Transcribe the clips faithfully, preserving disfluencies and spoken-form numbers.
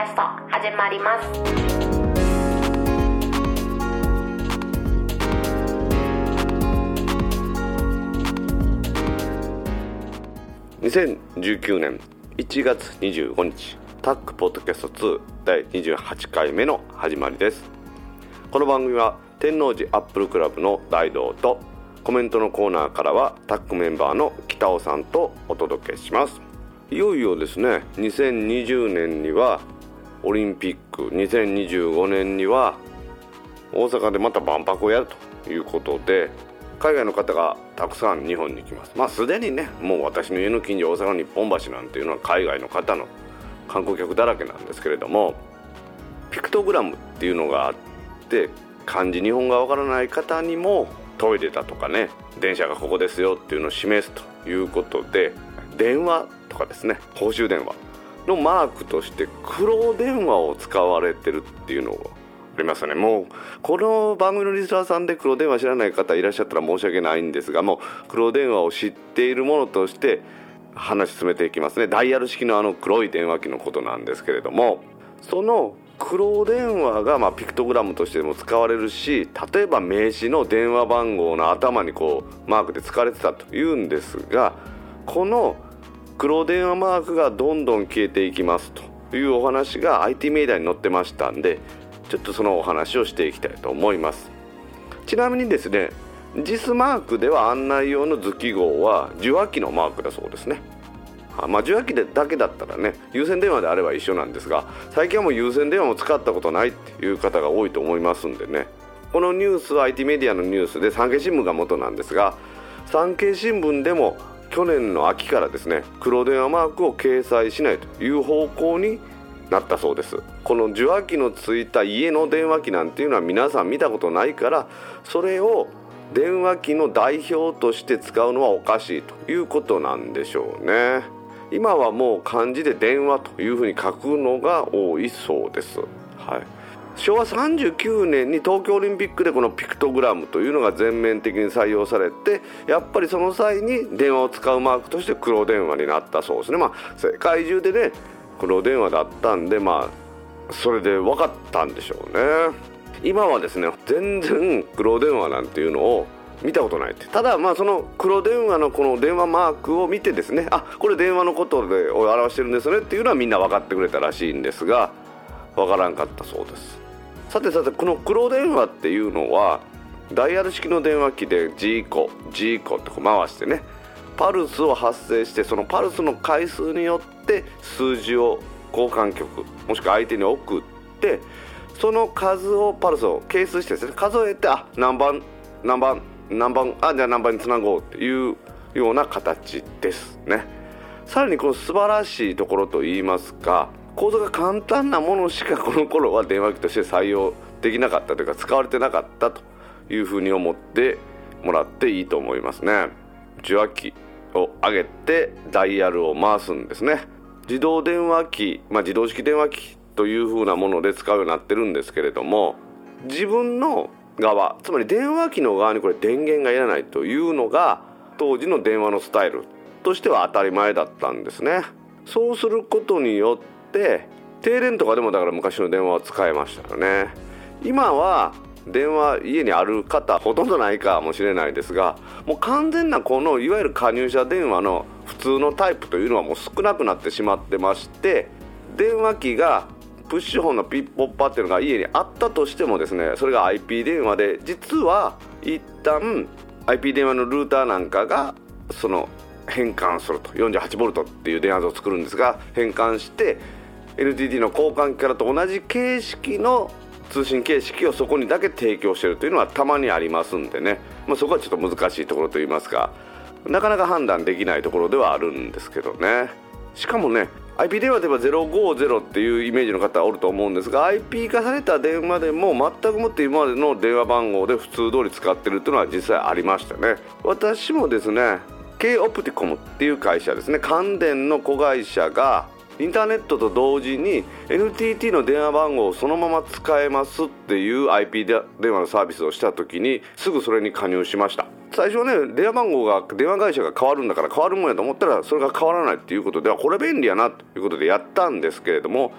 ャスト始まります。 にせんじゅうきゅうねんいちがつにじゅうごにち、タックポッドキャストツーだいにじゅうはちかいめの始まりです。この番組は天王寺アップルクラブの大道とコメントのコーナーからはタックメンバーの北尾さんとお届けします。いよいよですね、にせんにじゅうねんにはオリンピック、にせんにじゅうごねんには大阪でまた万博をやるということで、海外の方がたくさん日本に来ます。まあすでにね、もう私の家の近所大阪の日本橋なんていうのは海外の方の観光客だらけなんですけれども、ピクトグラムっていうのがあって、漢字日本がわからない方にもトイレだとかね、電車がここですよっていうのを示すということで、電話とかですね、公衆電話のマークとして黒電話を使われてるっていうのがありますよね。もうこの番組のリスナーさんで黒電話知らない方いらっしゃったら申し訳ないんですが、もう黒電話を知っているものとして話進めていきますね。ダイヤル式のあの黒い電話機のことなんですけれども、その黒電話がまあピクトグラムとしても使われるし、例えば名刺の電話番号の頭にこうマークで使われてたというんですが、この黒電話マークがどんどん消えていきますというお話が アイティー メディアに載ってましたんで、ちょっとそのお話をしていきたいと思います。ちなみにですね、ジスマークでは案内用の図記号は受話器のマークだそうですね。まあ、受話器でだけだったらね、有線電話であれば一緒なんですが、最近はもう有線電話も使ったことないっていう方が多いと思いますんでね、このニュースは アイティー メディアのニュースで産経新聞が元なんですが、産経新聞でも去年の秋からですね、黒電話マークを掲載しないという方向になったそうです。この受話器のついた家の電話機なんていうのは皆さん見たことないから、それを電話機の代表として使うのはおかしいということなんでしょうね。今はもう漢字で電話というふうに書くのが多いそうです。はい、しょうわさんじゅうきゅうねんに東京オリンピックでこのピクトグラムというのが全面的に採用されて、やっぱりその際に電話を使うマークとして黒電話になったそうですね。まあ世界中でね黒電話だったんで、まあそれで分かったんでしょうね。今はですね、全然黒電話なんていうのを見たことないって。ただまあその黒電話のこの電話マークを見てですね、あ、これ電話のことで表してるんですねっていうのはみんな分かってくれたらしいんですが、分からんかったそうです。さてさて、この黒電話っていうのはダイヤル式の電話機で G コ G コってこう回してね、パルスを発生して、そのパルスの回数によって数字を交換局もしくは相手に送って、その数をパルスを係数してですね、数えて、あ、何番何番何番、あ、じゃあ何番につなごうっていうような形ですね。さらにこの素晴らしいところといいますか、構造が簡単なものしかこの頃は電話機として採用できなかったというか、使われてなかったというふうに思ってもらっていいと思いますね。受話器を上げてダイヤルを回すんですね。自動電話機、まあ、自動式電話機というふうなもので使うようになってるんですけれども、自分の側、つまり電話機の側にこれ電源がいらないというのが当時の電話のスタイルとしては当たり前だったんですね。そうすることによって停電とかでもだから昔の電話は使えましたよね。今は電話家にある方ほとんどないかもしれないですが、もう完全なこのいわゆる加入者電話の普通のタイプというのはもう少なくなってしまってまして、電話機がプッシュホンのピッポッパっていうのが家にあったとしてもですね、それが アイピー 電話で、実は一旦 アイピー 電話のルーターなんかがその変換すると よんじゅうはちボルト っていう電圧を作るんですが、変換して エヌティーティー の交換機からと同じ形式の通信形式をそこにだけ提供しているというのはたまにありますんでね、まあ、そこはちょっと難しいところといいますか、なかなか判断できないところではあるんですけどね。しかもね、アイピー 電話ではゼロごゼロっていうイメージの方はおると思うんですが、 アイピー 化された電話でも全くもって今までの電話番号で普通通り使ってるっていうのは実際ありましたね。私もですね、 K オプティコムっていう会社ですね、関電の子会社がインターネットと同時に エヌティーティー の電話番号をそのまま使えますっていう アイピー 電話のサービスをした時にすぐそれに加入しました。最初はね、電話番号が電話会社が変わるんだから変わるもんやと思ったらそれが変わらないっていうことではこれ便利やなということでやったんですけれども、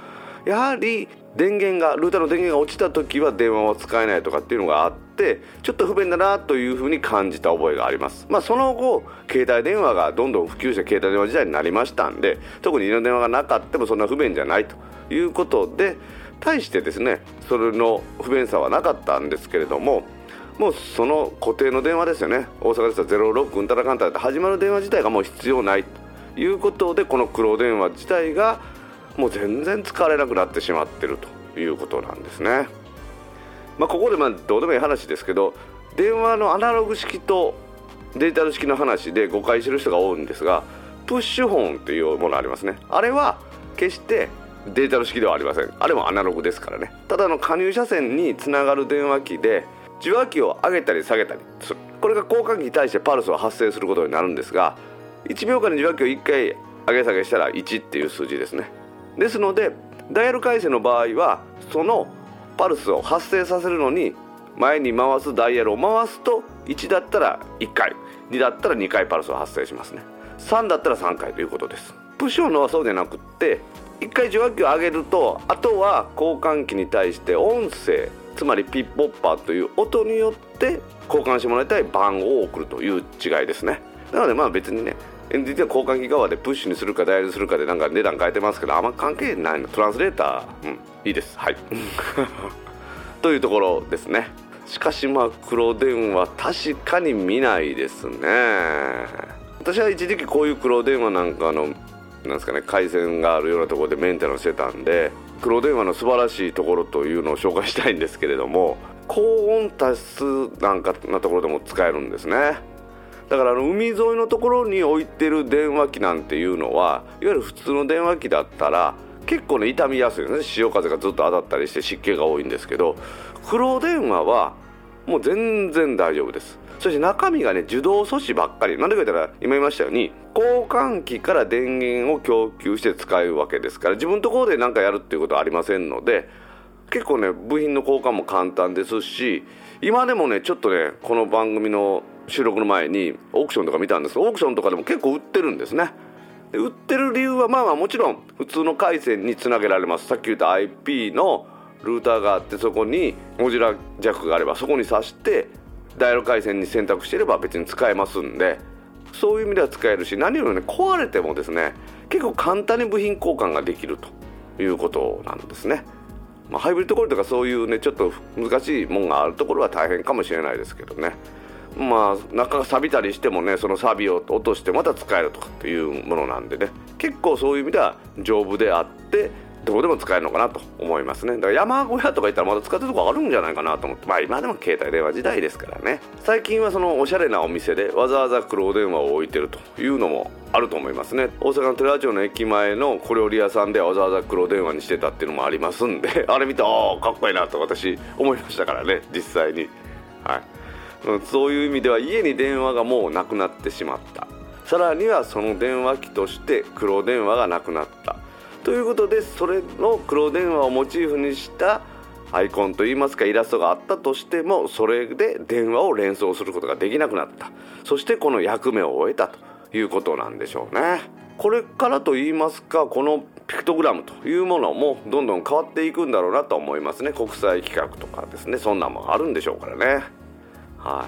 やはり電源がルーターの電源が落ちた時は電話は使えないとかっていうのがあって、ちょっと不便だなというふうに感じた覚えがあります。まあその後携帯電話がどんどん普及して携帯電話時代になりましたんで、特に家の電話がなかったもそんな不便じゃないということで、対してですねそれの不便さはなかったんですけれども、もうその固定の電話ですよね、大阪でしたらゼロろくうんたらかんたらって始まる電話自体がもう必要ないということで、この黒電話自体がもう全然使われなくなってしまっているということなんですね。まあ、ここでまあどうでもいい話ですけど、電話のアナログ式とデジタル式の話で誤解している人が多いんですが、プッシュホンというものありますね。あれは決してデジタル式ではありません。あれもアナログですからね。ただの加入車線につながる電話機で受話器を上げたり下げたりする、これが交換機に対してパルスを発生することになるんですが、いちびょうかんに受話器をいっかい上げ下げしたらいちっていう数字ですね。ですのでダイヤル回線の場合はそのパルスを発生させるのに前に回すダイヤルを回すといちだったらいっかい、にだったらにかいパルスを発生しますね。さんだったらさんかいということです。プッシュオンのはそうじゃなくって、いっかい受話器を上げるとあとは交換機に対して音声、つまりピッポッパーという音によって交換してもらいたい番号を送るという違いですね。なのでまあ別にね、エヌティーティー は交換機側でプッシュにするかダイヤルするかでなんか値段変えてますけど、あんま関係ないの。トランスレーター、うん、いいです。はいというところですね。しかしまあ黒電話確かに見ないですね。私は一時期こういう黒電話なんかのなんですかね、回線があるようなところでメンテナンスしてたんで、黒電話の素晴らしいところというのを紹介したいんですけれども、高音多湿なんかなところでも使えるんですね。だからあの海沿いのところに置いてる電話機なんていうのは、いわゆる普通の電話機だったら結構ね傷みやすいですね。潮風がずっと当たったりして湿気が多いんですけど、黒電話はもう全然大丈夫です。そして中身がね受動素子ばっかり。なんでか言ったら今言いましたように交換機から電源を供給して使えるわけですから、自分のところで何かやるっていうことはありませんので、結構ね部品の交換も簡単ですし、今でもねちょっとねこの番組の収録の前にオークションとか見たんですけど、オークションとかでも結構売ってるんですね。で売ってる理由はまあまあもちろん普通の回線につなげられます。さっき言った アイピー のルーターがあって、そこにモジュラージャックがあればそこに挿してダイヤル回線に選択していれば別に使えますんで、そういう意味では使えるし、何よりね壊れてもですね結構簡単に部品交換ができるということなんですね。まあ、ハイブリッドコイルとかそういうねちょっと難しいもんがあるところは大変かもしれないですけどね、まあ中が錆びたりしてもねその錆びを落としてまた使えるとかっていうものなんでね、結構そういう意味では丈夫であってどこでも使えるのかなと思いますね。だから山小屋とか行ったらまだ使ってるとこあるんじゃないかなと思って、まあ今でも携帯電話時代ですからね。最近はそのおしゃれなお店でわざわざ黒電話を置いてるというのもあると思いますね。大阪の寺町の駅前の小料理屋さんでわざわざ黒電話にしてたっていうのもありますんで、あれ見てああかっこいいなと私思いましたからね、実際に。はい、そういう意味では家に電話がもうなくなってしまった、さらにはその電話機として黒電話がなくなったということで、それの黒電話をモチーフにしたアイコンといいますかイラストがあったとしても、それで電話を連想することができなくなった。そしてこの役目を終えたということなんでしょうね。これからといいますか、このピクトグラムというものもどんどん変わっていくんだろうなと思いますね。国際規格とかですね、そんなもんあるんでしょうからね。はい、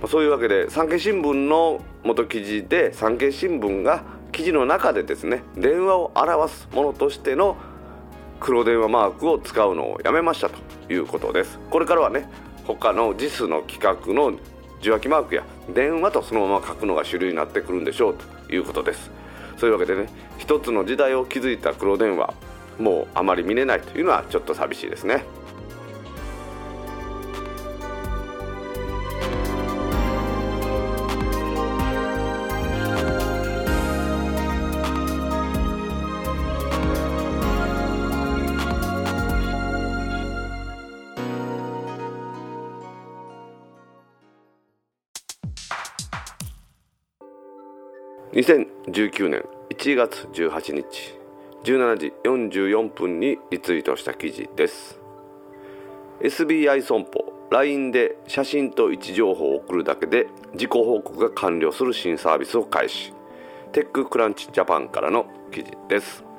そういうわけで産経新聞の元記事で、産経新聞が記事の中でですね電話を表すものとしての黒電話マークを使うのをやめましたということです。これからはね他の ジス の規格の受話器マークや電話とそのまま書くのが主流になってくるんでしょうということです。そういうわけでね、一つの時代を築いた黒電話もうあまり見れないというのはちょっと寂しいですね。にせんじゅうきゅうねんいちがつじゅうはちにちじゅうしちじよんじゅうよんぷんにリツイートした記事です。 エスビーアイ 損保 ライン で写真と位置情報を送るだけで事故報告が完了する新サービスを開始。テッククランチジャパンからの記事です。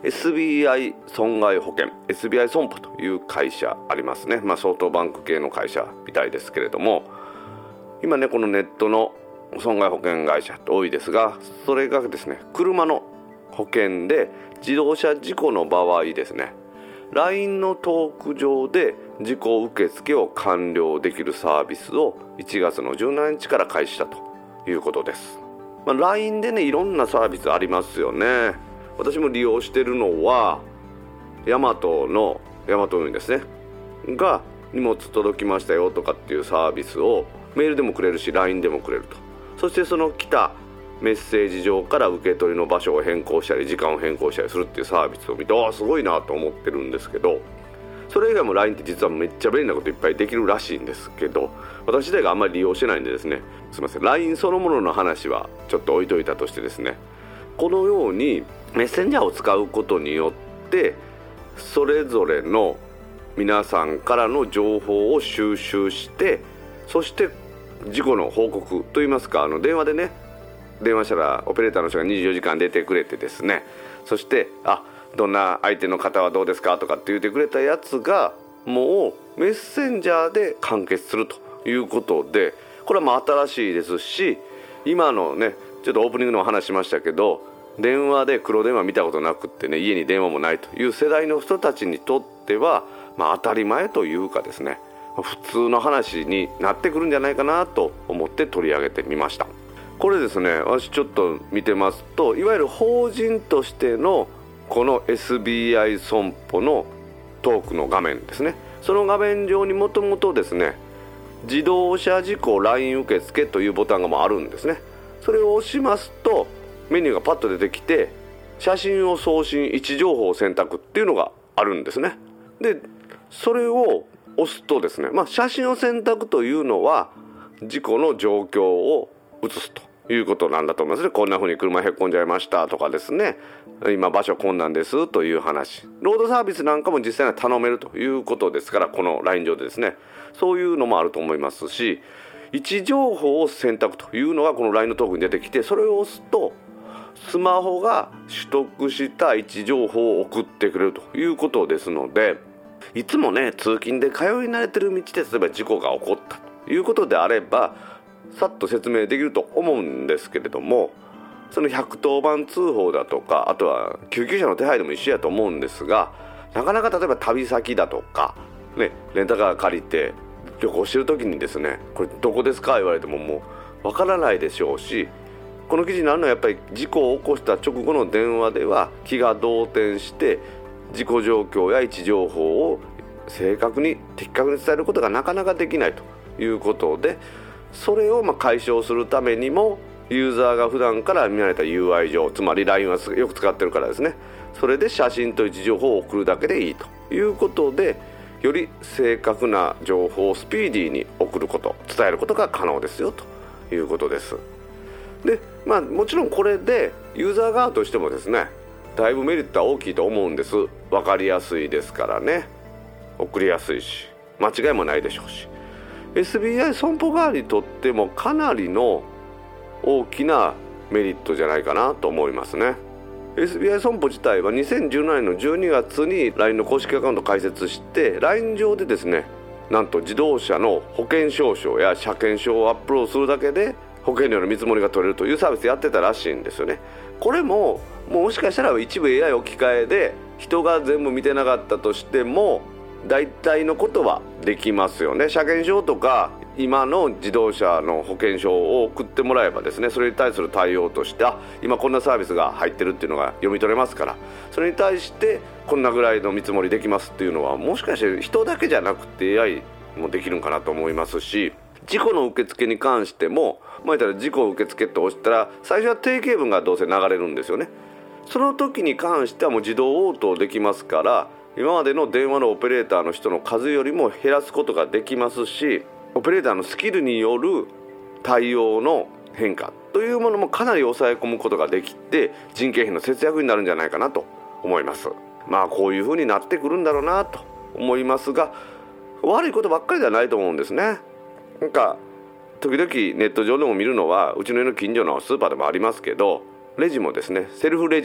エスビーアイ 損害保険 エスビーアイ 損保という会社ありますね。まあ、ソフトバンク系の会社みたいですけれども、今ねこのネットの損害保険会社って多いですが、それがですね車の保険で自動車事故の場合ですね、 ライン のトーク上で事故受付を完了できるサービスをいちがつのじゅうしちにちから開始したということです。まあ、ライン でねいろんなサービスありますよね。私も利用してるのはヤマトのヤマト運輸ですねが、荷物届きましたよとかっていうサービスをメールでもくれるし ライン でもくれると。そしてその来たメッセージ上から受け取りの場所を変更したり時間を変更したりするっていうサービスを見て、ああすごいなと思ってるんですけど、それ以外も ライン って実はめっちゃ便利なこといっぱいできるらしいんですけど、私自体があんまり利用してないんでですね、すいません ライン そのものの話はちょっと置いといたとしてですね、このようにメッセンジャーを使うことによってそれぞれの皆さんからの情報を収集して、そして事故の報告といいますか、あの電話でね電話したらオペレーターの人がにじゅうよじかん出てくれてですね、そしてあどんな相手の方はどうですかとかって言ってくれたやつがもうメッセンジャーで完結するということで、これはまあ新しいですし、今のねちょっとオープニングのお話しましたけど、電話で黒電話見たことなくってね、家に電話もないという世代の人たちにとっては、まあ、当たり前というかですね、普通の話になってくるんじゃないかなと思って取り上げてみました。これですね、私ちょっと見てますと、いわゆる法人としてのこの エスビーアイ 損保のトークの画面ですね、その画面上にもともとですね自動車事故 ライン 受付というボタンがもうあるんですね。それを押しますとメニューがパッと出てきて、写真を送信位置情報を選択っていうのがあるんですね。でそれを押すとですね、まあ、写真を選択というのは事故の状況を写すということなんだと思いますね。こんな風に車へっこんじゃいましたとかですね、今場所こんなんですという話、ロードサービスなんかも実際には頼めるということですから、この ライン 上でですねそういうのもあると思いますし、位置情報を選択というのがこの ライン のトークに出てきて、それを押すとスマホが取得した位置情報を送ってくれるということですので、いつもね通勤で通い慣れてる道で例えば事故が起こったということであればさっと説明できると思うんですけれども、そのひゃくとおばん通報だとか、あとは救急車の手配でも一緒やと思うんですが、なかなか例えば旅先だとか、ね、レンタカー借りて旅行してる時にですね、これどこですか言われてももうわからないでしょうし、この記事になるのはやっぱり事故を起こした直後の電話では気が動転して事故状況や位置情報を正確に的確に伝えることがなかなかできないということで、それをまあ解消するためにもユーザーが普段から見慣れた ユーアイ 上、つまり ライン はよく使ってるからですね、それで写真と位置情報を送るだけでいいということで、より正確な情報をスピーディーに送ること、伝えることが可能ですよということです。で、まあ、もちろんこれでユーザー側としてもですねだいぶメリットは大きいと思うんです。分かりやすいですからね、送りやすいし間違いもないでしょうし、 エスビーアイ 損保側にとってもかなりの大きなメリットじゃないかなと思いますね。 エスビーアイ 損保自体はにせんじゅうななねんのじゅうにがつに ライン の公式アカウントを開設して、 ライン 上でですねなんと自動車の保険証書や車検証をアップロードするだけで保険料の見積もりが取れるというサービスやってたらしいんですよね。これももしかしたら一部 エーアイ 置き換えで人が全部見てなかったとしても大体のことはできますよね。車検証とか今の自動車の保険証を送ってもらえばですね、それに対する対応として、あ、今こんなサービスが入ってるっていうのが読み取れますから、それに対してこんなぐらいの見積もりできますっていうのはもしかして人だけじゃなくて エーアイ もできるんかなと思いますし、事故の受付に関しても、まあ、言ったら事故受付って押したら最初は定型文がどうせ流れるんですよね。その時に関してはもう自動応答できますから、今までの電話のオペレーターの人の数よりも減らすことができますし、オペレーターのスキルによる対応の変化というものもかなり抑え込むことができて、人件費の節約になるんじゃないかなと思います。まあこういう風になってくるんだろうなと思いますが、悪いことばっかりではないと思うんですね。なんか時々ネット上でも見るのは、うちの家の近所のスーパーでもありますけど、レジもですねセルフレジ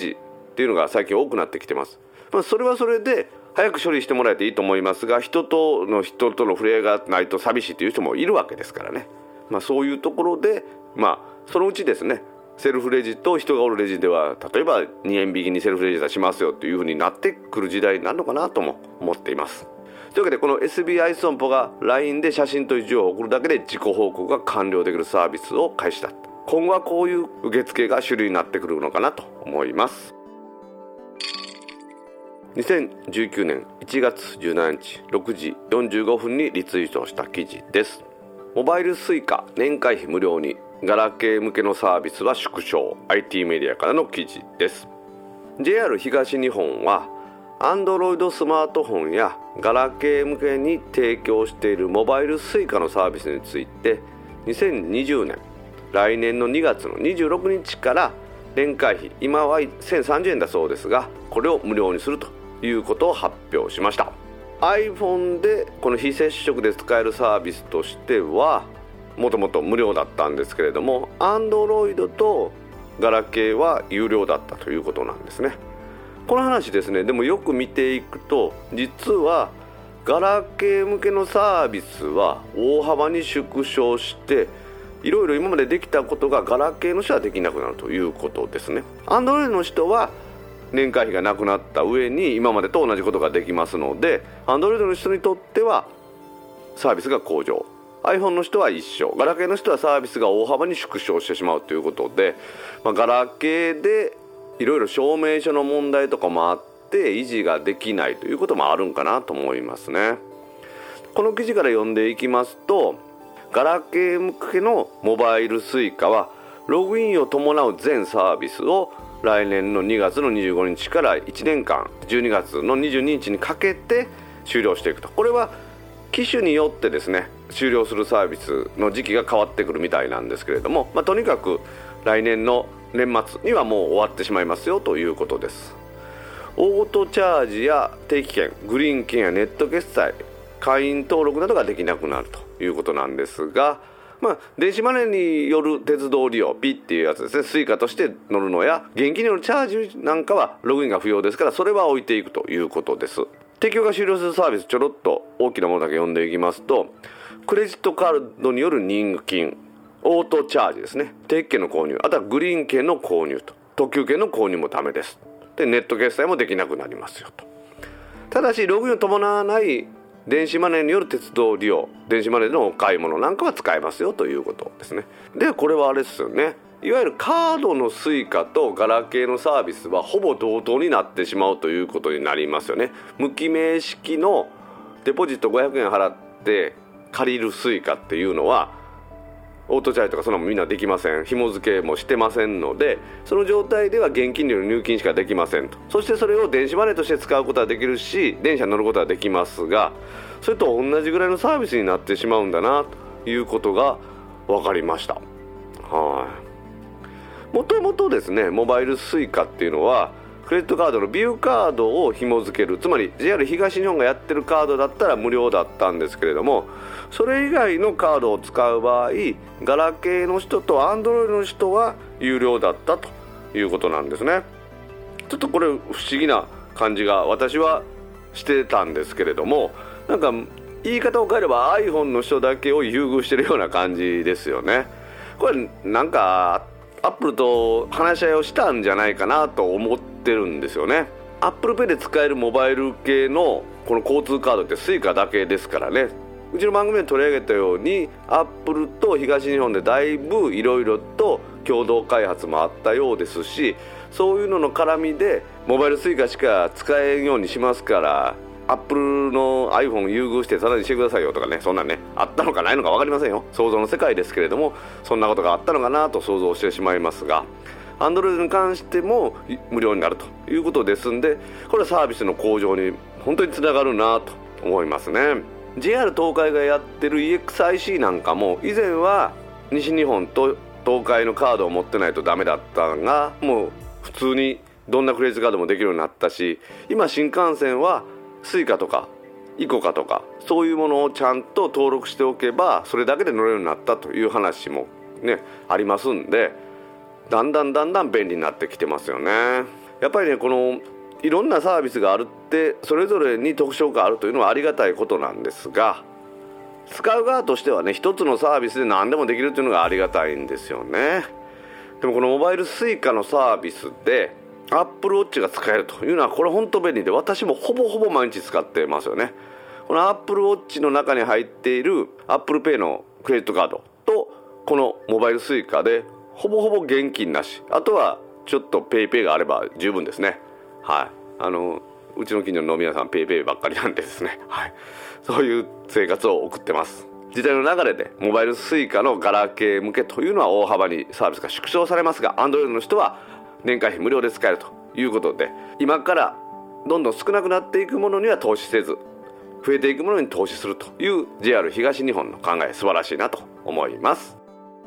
っていうのが最近多くなってきてます。まあ、それはそれで早く処理してもらえていいと思いますが、人との人との触れ合いがないと寂しいという人もいるわけですからね。まあ、そういうところで、まあ、そのうちですね、セルフレジと人がおるレジでは例えばにえん引きにセルフレジ出しますよというふうになってくる時代になるのかなとも思っています。というわけで、この エスビーアイ 損保が ライン で写真と位置情報を送るだけで自己報告が完了できるサービスを開始だ。今後はこういう受付が主流になってくるのかなと思います。にせんじゅうきゅうねんいちがつじゅうしちにちろくじよんじゅうごふんにリツイートした記事です。モバイル Suica 年会費無料に、ガラケー向けのサービスは縮小。 アイティー メディアからの記事です。 ジェイアール 東日本は Android スマートフォンやガラケー向けに提供しているモバイル Suica のサービスについて、にせんにじゅうねん来年のにがつのにじゅうろくにちから年会費、今はせんさんじゅうえんだそうですが、これを無料にするということを発表しました。 iPhone でこの非接触で使えるサービスとしてはもともと無料だったんですけれども、 Android とガラケーは有料だったということなんですね。この話ですね、でもよく見ていくと、実はガラケー向けのサービスは大幅に縮小して、いろいろ今までできたことがガラケーの人はできなくなるということですね。 Android の人は年会費がなくなった上に今までと同じことができますので、 Android の人にとってはサービスが向上、 iPhone の人は一緒、ガラケーの人はサービスが大幅に縮小してしまうということで、まあ、ガラケーでいろいろ証明書の問題とかもあって維持ができないということもあるんかなと思いますね。この記事から読んでいきますと、ガラケー向けのモバイル Suica はログインを伴う全サービスを来年のにがつのにじゅうごにちからいちねんかんじゅうにがつのにじゅうににちにかけて終了していくと。これは機種によってですね、終了するサービスの時期が変わってくるみたいなんですけれども、まあ、とにかく来年の年末にはもう終わってしまいますよということです。オートチャージや定期券、グリーン券やネット決済、会員登録などができなくなるということなんですが、まあ、電子マネーによる鉄道利用、ピッっていうやつですね、Suicaとして乗るのや現金によるチャージなんかはログインが不要ですから、それは置いていくということです。提供が終了するサービス、ちょろっと大きなものだけ読んでいきますと、クレジットカードによる入金、オートチャージですね、定期券の購入、あとはグリーン券の購入と特急券の購入もダメです。で、ネット決済もできなくなりますよと。ただしログインを伴わない電子マネーによる鉄道利用、電子マネーでのお買い物なんかは使えますよということですね。で、これはあれですよね、いわゆるカードの Suica とガラケーのサービスはほぼ同等になってしまうということになりますよね。無記名式のデポジットごひゃくえん払って借りる Suica っていうのはオートチャージとかそんなのみんなできません。紐付けもしてませんので、その状態では現金による入金しかできませんと。そしてそれを電子マネーとして使うことはできるし、電車に乗ることはできますが、それと同じぐらいのサービスになってしまうんだなということが分かりました。はい。もともとですね、モバイル Suica っていうのはクレジットカードのビューカードを紐付ける、つまり ジェイアール 東日本がやってるカードだったら無料だったんですけれども、それ以外のカードを使う場合、ガラケーの人と Android の人は有料だったということなんですね。ちょっとこれ不思議な感じが私はしてたんですけれども、なんか言い方を変えれば iPhone の人だけを優遇してるような感じですよね。これなんかアップルと話し合いをしたんじゃないかなと思ってるんですよね。アップルペイで使えるモバイル系のこの交通カードって Suica だけですからね。うちの番組で取り上げたようにアップルと東日本でだいぶいろいろと共同開発もあったようですし、そういうのの絡みでモバイル Suica しか使えんようにしますから、アップルの iPhone 優遇してさらにしてくださいよとかね、そんなんねあったのかないのか分かりませんよ。想像の世界ですけれども、そんなことがあったのかなと想像してしまいますが、Android に関しても無料になるということですんで、これはサービスの向上に本当につながるなと思いますね。 ジェイアール 東海がやってる イーエックスアイシー なんかも以前は西日本と東海のカードを持ってないとダメだったのが、もう普通にどんなクレジットカードもできるようになったし、今新幹線はSuicaとかイコカとかそういうものをちゃんと登録しておけばそれだけで乗れるようになったという話もねありますんで、だんだんだんだん便利になってきてますよね。 やっぱりねこのいろんなサービスがあるってそれぞれに特徴があるというのはありがたいことなんですが、使う側としてはね一つのサービスで何でもできるというのがありがたいんですよね。でもこのモバイル Suica のサービスで Apple Watch が使えるというのはこれ本当便利で、私もほぼほぼ毎日使ってますよね。この Apple Watch の中に入っている Apple Pay のクレジットカードとこのモバイル Suica でほぼほぼ現金なし、あとはちょっと PayPay があれば十分ですね。はい、あのうちの近所の飲み屋さん PayPay ばっかりなんでですね、はい、そういう生活を送ってます。時代の流れでモバイル Suica のガラケー向けというのは大幅にサービスが縮小されますが、 Android の人は年会費無料で使えるということで、今からどんどん少なくなっていくものには投資せず増えていくものに投資するという ジェイアール 東日本の考え素晴らしいなと思います。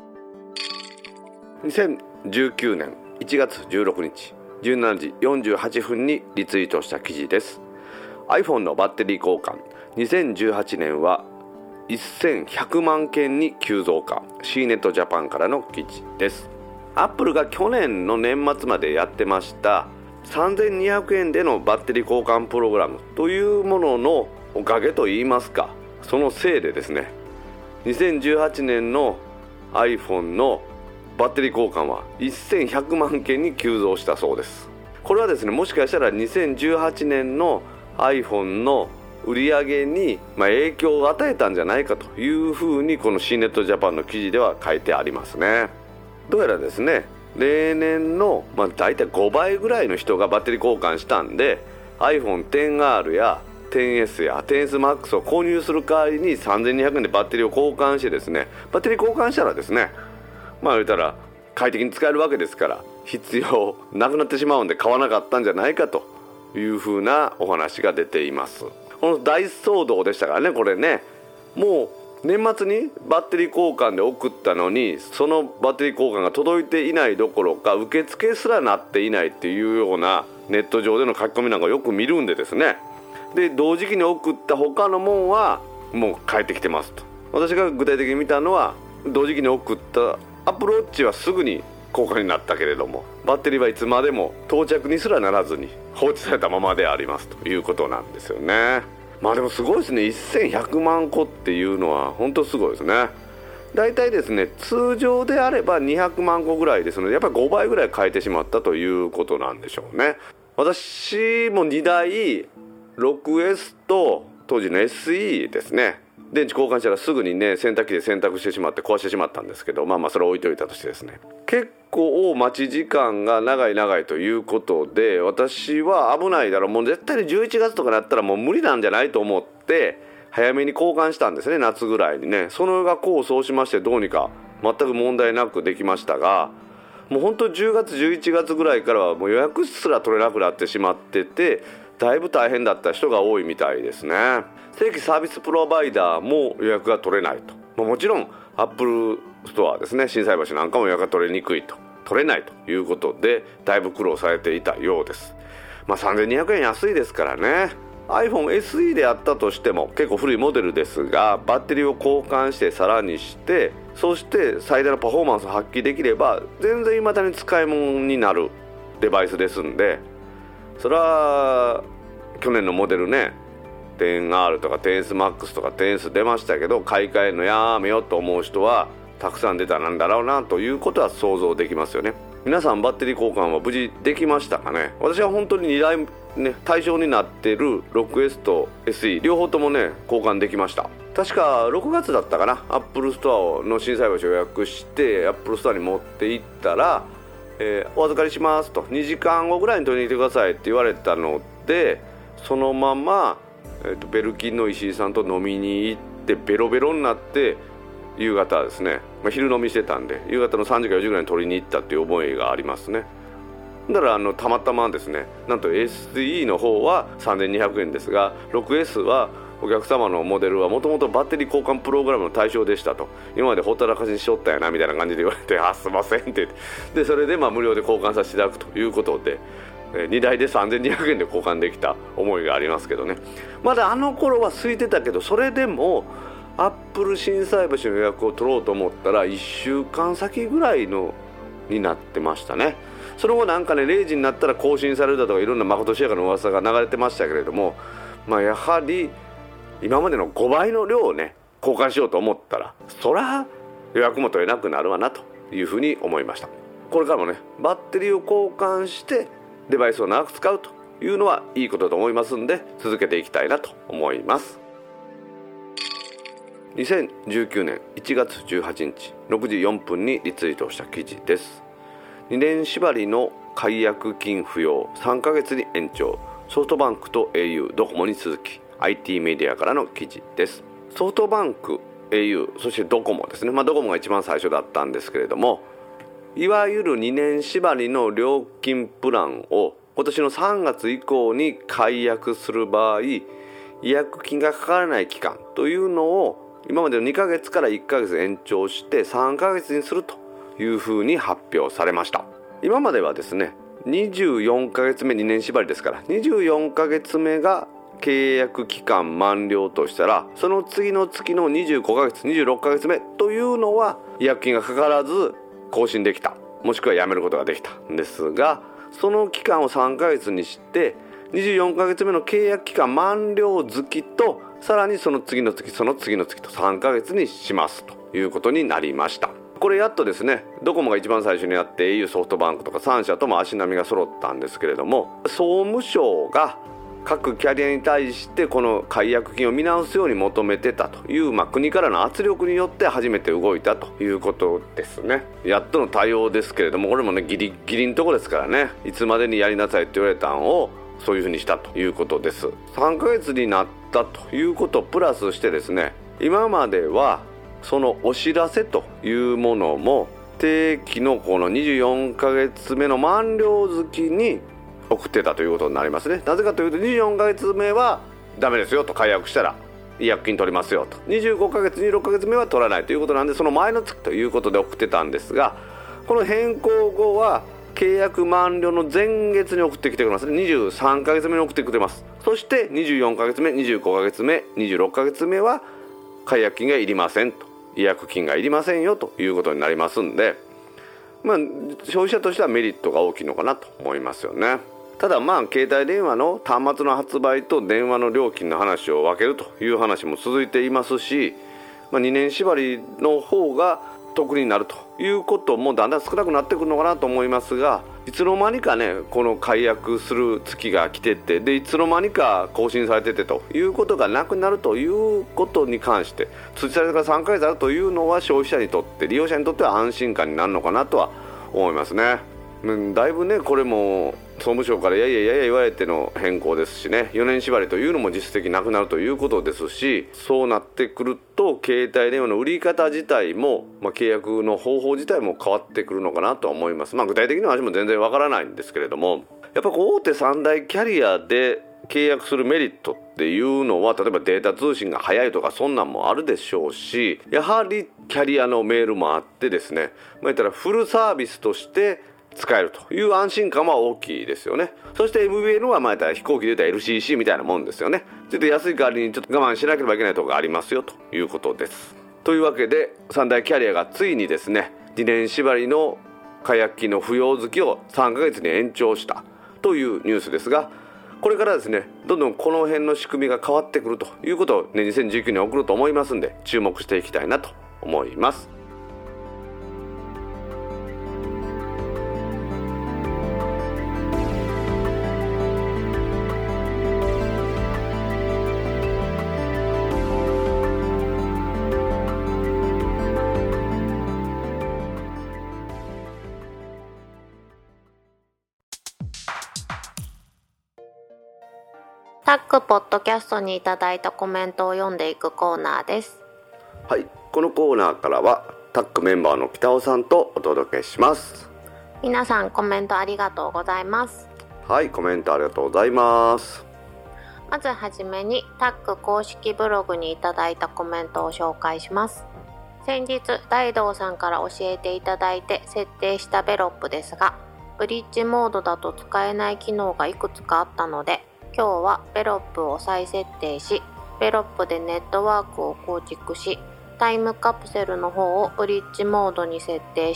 にせんじゅうきゅうねんいちがつじゅうろくにちじゅうしちじよんじゅうはっぷんにリツイートした記事です。 iPhone のバッテリー交換にせんじゅうはちねんはせんひゃくまんけんに急増加、 シーネットジャパンからの記事です。アップルが去年の年末までやってましたさんぜんにひゃくえんでのバッテリー交換プログラムというもののおかげといいますか、そのせいでですねにせんじゅうはちねんの iPhone のバッテリー交換はせんひゃくまんけんに急増したそうです。これはですねもしかしたらにせんじゅうはちねんの iPhone の売り上げにまあ影響を与えたんじゃないかというふうにこの シーネットジャパンの記事では書いてありますね。どうやらですね例年のまあ大体ごばいぐらいの人がバッテリー交換したんで アイフォンテンアール や テンエス や テンエスマックス を購入する代わりにさんぜんにひゃくえんでバッテリーを交換してですね、バッテリー交換したらですねまあ言ったら快適に使えるわけですから必要なくなってしまうんで買わなかったんじゃないかというふうなお話が出ています。この大騒動でしたからね、これねもう年末にバッテリー交換で送ったのにそのバッテリー交換が届いていないどころか受付すらなっていないっていうようなネット上での書き込みなんかよく見るんでですね、で同時期に送った他のもんはもう帰ってきてますと。私が具体的に見たのは同時期に送ったアップルウォッチはすぐに交換になったけれどもバッテリーはいつまでも到着にすらならずに放置されたままでありますということなんですよね。まあでもすごいですね、せんひゃくまんこっていうのは本当すごいですね。だいたいですね通常であればにひゃくまんこぐらいですのでやっぱりごばいぐらい変えてしまったということなんでしょうね。私もにだい ろくエス と当時の エスイー ですね、電池交換したらすぐにね洗濯機で洗濯してしまって壊してしまったんですけど、まあまあそれは置いておいたとしてですね、結構待ち時間が長い長いということで私は危ないだろうもう絶対にじゅういちがつとかになったらもう無理なんじゃないと思って早めに交換したんですね、夏ぐらいにね。そのが功を奏しましてどうにか全く問題なくできましたが、もう本当じゅうがつじゅういちがつぐらいからはもう予約すら取れなくなってしまっててだいぶ大変だった人が多いみたいですね。正規サービスプロバイダーも予約が取れないと、もちろんアップルストアですね心斎橋なんかも予約が取れにくいと取れないということでだいぶ苦労されていたようです。まあさんぜんにひゃくえん安いですからね。 アイフォンエスイー であったとしても結構古いモデルですがバッテリーを交換してさらにしてそして最大のパフォーマンスを発揮できれば全然未だに使い物になるデバイスですんで、それは去年のモデルね テンアール とか テンエスマックス とか テンエス 出ましたけど買い替えるのやめようと思う人はたくさん出たなんだろうなということは想像できますよね。皆さんバッテリー交換は無事できましたかね。私は本当ににだい、ね、対象になっている ろくエス と エスイー 両方ともね交換できました。確かろくがつだったかな、アップルストアの心斎橋を予約してアップルストアに持って行ったら、えー、お預かりしますとにじかんごぐらいに取りに来てくださいって言われたのでそのまま、えーと、ベルキンの石井さんと飲みに行ってベロベロになって夕方ですね、まあ、昼飲みしてたんで夕方のさんじかよじぐらいに取りに行ったっていう思いがありますね。だからあのたまたまですねなんと エスイー の方はさんぜんにひゃくえんですが ろくエス はお客様のモデルはもともとバッテリー交換プログラムの対象でしたと、今までほったらかしにしとったやなみたいな感じで言われてあすいませんってでそれでまあ無料で交換させていただくということでにだいでさんぜんにひゃくえんで交換できた思いがありますけどね。まだあの頃は空いてたけどそれでもアップル心斎橋の予約を取ろうと思ったらいっしゅうかんさきぐらいのになってましたね。その後なんかねれいじになったら更新されるだとかいろんなまことしやかな噂が流れてましたけれども、まあ、やはり今までのごばいの量をね交換しようと思ったらそら予約も取れなくなるわなというふうに思いました。これからもねバッテリーを交換してデバイスを長く使うというのはいいことと思いますんで続けていきたいなと思います。にせんじゅうきゅうねんいちがつじゅうはちにちろくじよんぷんにリツイートした記事です。にねん縛りの解約金不要さんかげつに延長、ソフトバンクと エーユー ドコモに続き アイティー メディアからの記事です。ソフトバンク、エーユー、そしてドコモですね、まあ、ドコモが一番最初だったんですけれども、いわゆるにねん縛りの料金プランを今年のさんがつ以降に解約する場合、違約金がかからない期間というのを今までのにかげつからいっかげつ延長してさんかげつにするというふうに発表されました。今まではですねにじゅうよんかげつめ、にねん縛りですからにじゅうよんかげつめが契約期間満了としたら、その次の月のにじゅうごかげつ、にじゅうろっかげつめというのは違約金がかからず更新できた、もしくはやめることができたんですが、その期間をさんかげつにしてにじゅうよんかげつめの契約期間満了月とさらにその次の月その次の月とさんかげつにしますということになりました。これやっとですねドコモが一番最初にやって エーユー ソフトバンクとかさんしゃとも足並みが揃ったんですけれども、総務省が各キャリアに対してこの解約金を見直すように求めてたという、まあ、国からの圧力によって初めて動いたということですね。やっとの対応ですけれども、これもねギリギリのところですからね、いつまでにやりなさいって言われたんをそういうふうにしたということです。さんかげつになったということプラスしてですね、今まではそのお知らせというものも定期のこのにじゅうよんかげつめの満了月に送ってたということになりますね。なぜかというとにじゅうよんかげつめはダメですよと、解約したら違約金取りますよと、にじゅうごかげつにじゅうろっかげつめは取らないということなんで、その前の月ということで送ってたんですが、この変更後は契約満了の前月に送ってきてくれますね。にじゅうさんかげつめに送ってくれます。そしてにじゅうよんかげつめ、にじゅうごかげつめ、にじゅうろっかげつめは解約金がいりませんと、違約金がいりませんよということになりますんで、まあ消費者としてはメリットが大きいのかなと思いますよね。ただまあ携帯電話の端末の発売と電話の料金の話を分けるという話も続いていますし、まあ、にねん縛りの方が得になるということもだんだん少なくなってくるのかなと思いますが、いつの間にかねこの解約する月が来てて、でいつの間にか更新されててということがなくなるということに関して、通知されてからさんかげつあるというのは消費者にとって利用者にとっては安心感になるのかなとは思いますね。だいぶねこれも総務省からやいやいやいや言われての変更ですしね、よねん縛りというのも実質的なくなるということですし、そうなってくると携帯電話の売り方自体も、まあ、契約の方法自体も変わってくるのかなと思います。まあ、具体的な話も全然わからないんですけれども、やっぱこう大手さん大キャリアで契約するメリットっていうのは、例えばデータ通信が早いとかそんなんもあるでしょうし、やはりキャリアのメールもあってですね、まあ、言ったらフルサービスとして使えるという安心感は大きいですよね。そして エムビーエヌ はまあ飛行機で言ったら エルシーシー みたいなもんですよね。ちょっと安い代わりにちょっと我慢しなければいけないところがありますよということです。というわけでさん大キャリアがついにですねにねん縛りの解約金の不要月をさんかげつに延長したというニュースですが、これからですねどんどんこの辺の仕組みが変わってくるということを、ね、にせんじゅうきゅうねん送ると思いますんで注目していきたいなと思います。 タックポッドキャストにいただいたコメントを読んでいくコーナーです。 はい、このコーナーからはタックメンバーの北尾さんとお届けします。 皆さんコメントありがとうございます。 はい、コメントありがとうございます。 まずはじめにタック公式ブログにいただいたコメントを紹介します。先日大道さんから教えていただいて設定したベロップですが、ブリッジモードだと使えない機能がいくつかあったので、今日はベロップを再設定し、ベロップでネットワークを構築し、タイムカプセルの方をブリッジモードに設定し、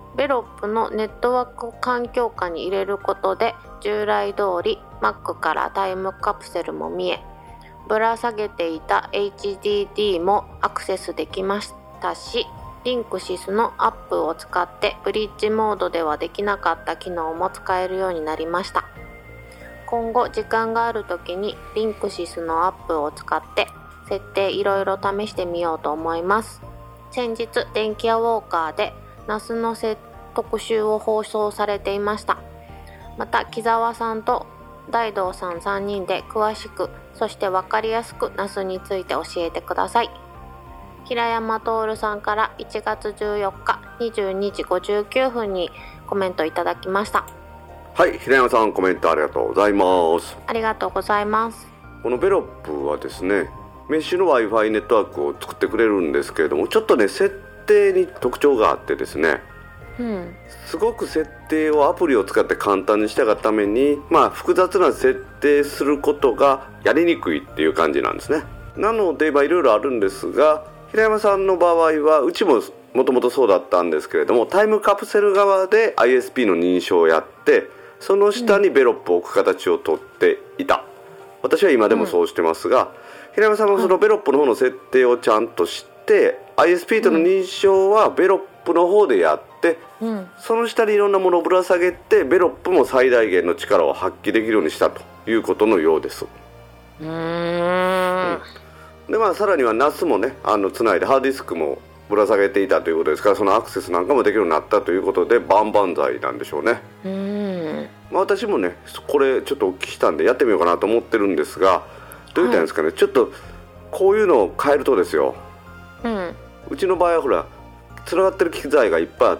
ベロップのネットワーク環境下に入れることで従来通り Mac からタイムカプセルも見え、ぶら下げていた エイチディーディー もアクセスできましたし、リンクシスのアップを使ってブリッジモードではできなかった機能も使えるようになりました。今後時間がある時にリンクシスのアップを使って設定いろいろ試してみようと思います。先日電気屋ウォーカーでナスの特集を放送されていました。また木澤さんと大道さんさんにんで詳しく、そして分かりやすくナスについて教えてください。平山徹さんからいちがつじゅうよっかにじゅうにじごじゅうきゅうふんにコメントいただきました。 はい、平山さんコメントありがとうございます。 ありがとうございます。 このベロップはですね、メッシュの Wi-Fi ネットワークを作ってくれるんですけれども、ちょっとね設定に特徴があってですね、うん、すごく設定をアプリを使って簡単にしたがために、まあ、複雑な設定することがやりにくいっていう感じなんですね。なのでいろいろあるんですが、平山さんの場合はうちももともとそうだったんですけれども、タイムカプセル側で アイエスピー の認証をやって、その下にベロップを置く形をとっていた、うん、私は今でもそうしてますが、うん、平山さんもそのベロップの方の設定をちゃんと知って、うん、アイエスピー との認証はベロップの方でやって、うん、その下にいろんなものをぶら下げてベロップも最大限の力を発揮できるようにしたということのようです。うーん、うんでまあ、さらには ナス もねあのつないでハードディスクもぶら下げていたということですから、そのアクセスなんかもできるようになったということで万々歳なんでしょうね。うーん、まあ、私もねこれちょっとお聞きしたんでやってみようかなと思ってるんですが、どういったんですかね、はい、ちょっとこういうのを変えるとですよ、うん、うちの場合はほらつながってる機材がいっぱいあって、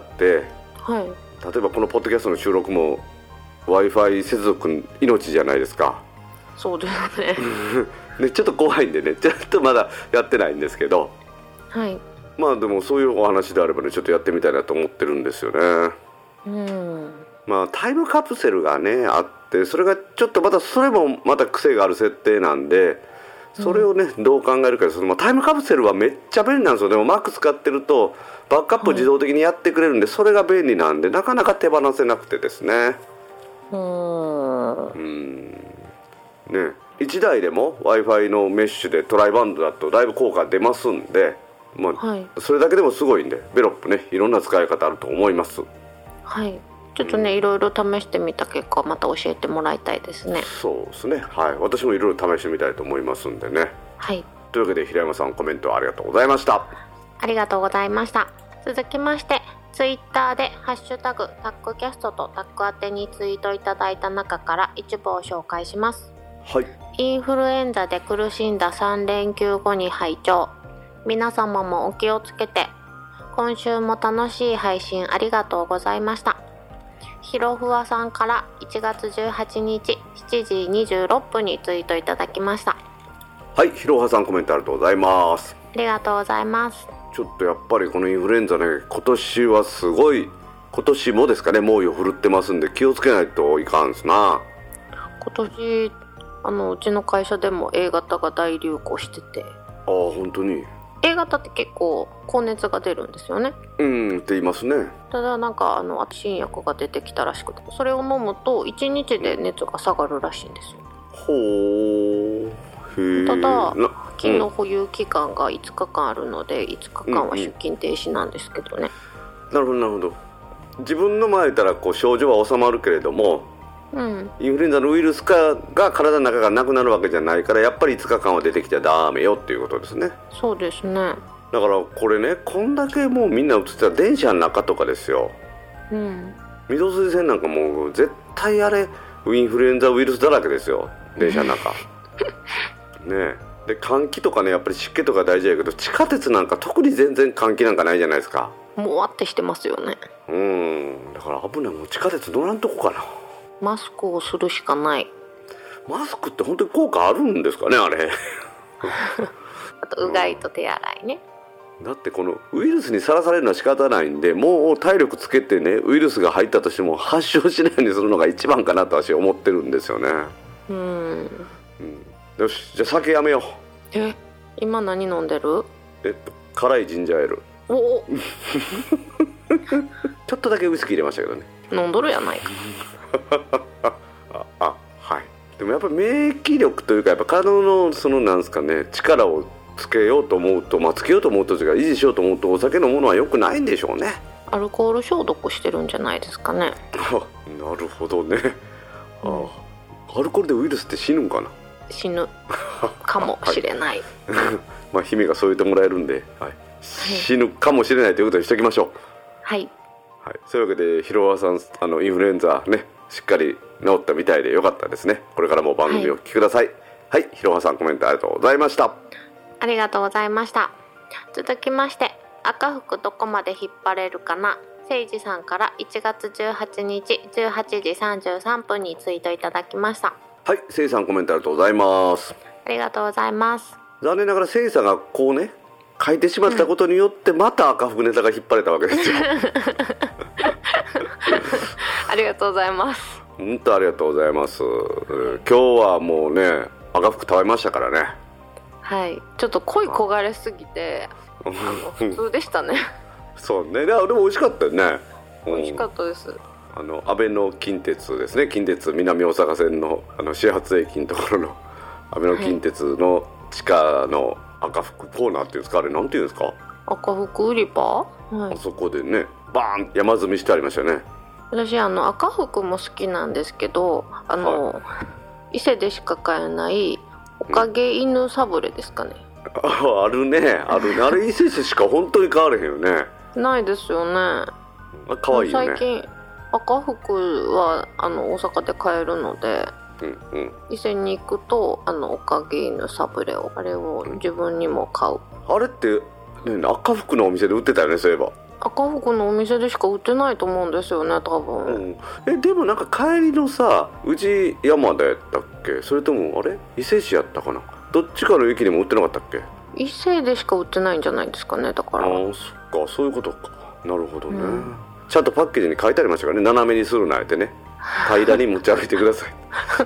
はい、例えばこのポッドキャストの収録も Wi-Fi 接続命じゃないですか。 そうですねね、ちょっと怖いんでね、ちょっとまだやってないんですけど、はい、まあでもそういうお話であればねちょっとやってみたいなと思ってるんですよね。うん、まあタイムカプセルがねあって、それがちょっとまたそれもまた癖がある設定なんで、それをね、うん、どう考えるかですけど、まあ、タイムカプセルはめっちゃ便利なんですよ。でも Mac 使ってるとバックアップを自動的にやってくれるんで、はい、それが便利なんでなかなか手放せなくてですね。うーん、うんね、いちだいでも Wi-Fi のメッシュでトライバンドだとだいぶ効果出ますんで、まあはい、それだけでもすごいんで、ベロップねいろんな使い方あると思います。はい、 ちょっとね、うん、いろいろ試してみた結果また教えてもらいたいですね。 そうですね、はい、私もいろいろ試してみたいと思いますんでね。はい、というわけで平山さんコメントありがとうございました。 ありがとうございました。続きましてツイッターでハッシュタグタックキャストとタック宛てにツイートいただいた中から一部を紹介します。はい、インフルエンザで苦しんださんれんきゅうごに拝聴。皆様もお気をつけて。今週も楽しい配信ありがとうございました。ひろふわさんからいちがつじゅうはちにちしちじにじゅうろっぷんにツイートいただきました。 はい、ひろふわさんコメントありがとうございます。 ありがとうございます。 ちょっとやっぱりこのインフルエンザね、今年はすごい、今年もですかね、猛威を振るってますんで気をつけないといかんすな。 今年あのうちの会社でも エー 型が大流行してて。 ああ、本当にエー 型って結構高熱が出るんですよね。 うんって言いますね。ただなんかあの新薬が出てきたらしくて、それを飲むといちにちで熱が下がるらしいんですよ。ほー、へー。ただ金の保有期間がいつかかんあるので、いつかかんは出勤停止なんですけどね。 うんうん、なるほどなるほど。自分の前からこう症状は収まるけれども、うん、インフルエンザのウイルスかが体の中がなくなるわけじゃないから、やっぱりいつかかんは出てきてダメよっていうことですね。 そうですね。 だからこれね、こんだけもうみんな映ってたら電車の中とかですよ、うん、御堂筋線なんかもう絶対あれインフルエンザウイルスだらけですよ、電車の中ね。で換気とかね、やっぱり湿気とか大事やけど、地下鉄なんか特に全然換気なんかないじゃないですか。 もわってしてますよね。 うん、だから危ない。もう地下鉄乗らんとこかな。 マスクをするしかない。 マスクって本当に効果あるんですかね、あれあとうがいと手洗いね、 うん、だってこのウイルスにさらされるのは仕方ないんで、もう体力つけてね、ウイルスが入ったとしても発症しないようにするのが一番かなと私は思ってるんですよね。うん、うん、よし、じゃあ酒やめよう。え、今何飲んでる？ えっと辛いジンジャーエール。おおちょっとだけウイスキー入れましたけどね。 飲んどるやないかああ、はい。でもやっぱ免疫力というか、やっぱ体のそのなんですかね、力をつけようと思うと、まあつけようと思うと、維持しようと思うと、お酒飲むのは良くないんでしょうね。 アルコール消毒してるんじゃないですかね。 なるほどね。ああ、アルコールでウイルスって死ぬんかな。 死ぬかもしれない、 はい、まあ姫がそう言ってもらえるんで、はい、死ぬかもしれないということにしておきましょう。 はい、 はい、そういうわけでひろわさん、あのインフルエンザね、しっかり治ったみたいでよかったですね。これからも番組をお聞きください。はい、ひろわさんコメントありがとうございました。 ありがとうございました。続きまして、赤服どこまで引っ張れるかな、せいじさんからいちがつじゅうはちにちじゅうはちじさんじゅうさんぷんにツイートいただきました。 はい、せいさんコメントありがとうございます。 ありがとうございます。 残念ながらせいさんがこうね書いてしまったことによって、また赤服ネタが引っ張れたわけですよ。 ありがとうございます。 本当ありがとうございます。今日はもうね赤服食べましたからね。 はい、ちょっと濃い焦がれすぎてあの普通でしたね。 そうね、でも美味しかったよね。 美味しかったです。 あの安倍の近鉄ですね、近鉄南大阪線のあの始発駅のところの安倍の近鉄の地下の赤服コーナーっていうんですか、あれなんていうんですか、 赤服売り場、はい、 あそこでねバーン山積みしてありましたよね。 私あの赤服も好きなんですけど、あの、はい、伊勢でしか買えないおかげ犬サブレですかね、 うん、あ, あるねあるね、あれ伊勢市しか本当に買われへんよね。 ないですよね。あ、 かわいいよね。 最近赤服はあの大阪で買えるので、うんうん、伊勢に行くとあのおかげ犬サブレをあれを自分にも買う、 うん、あれって、ね、赤服のお店で売ってたよね。そういえば赤服のお店でしか売ってないと思うんですよね多分、うん、 えでもなんか帰りのさ宇治山田やったっけ、それともあれ伊勢市やったかな、どっちかの駅にも売ってなかったっけ。 伊勢でしか売ってないんじゃないですかね。だからああ、そっか、そういうことか。なるほどね、うん、ちゃんとパッケージに書いてありましたからね、斜めにするなってね、平らに持ち歩いてください。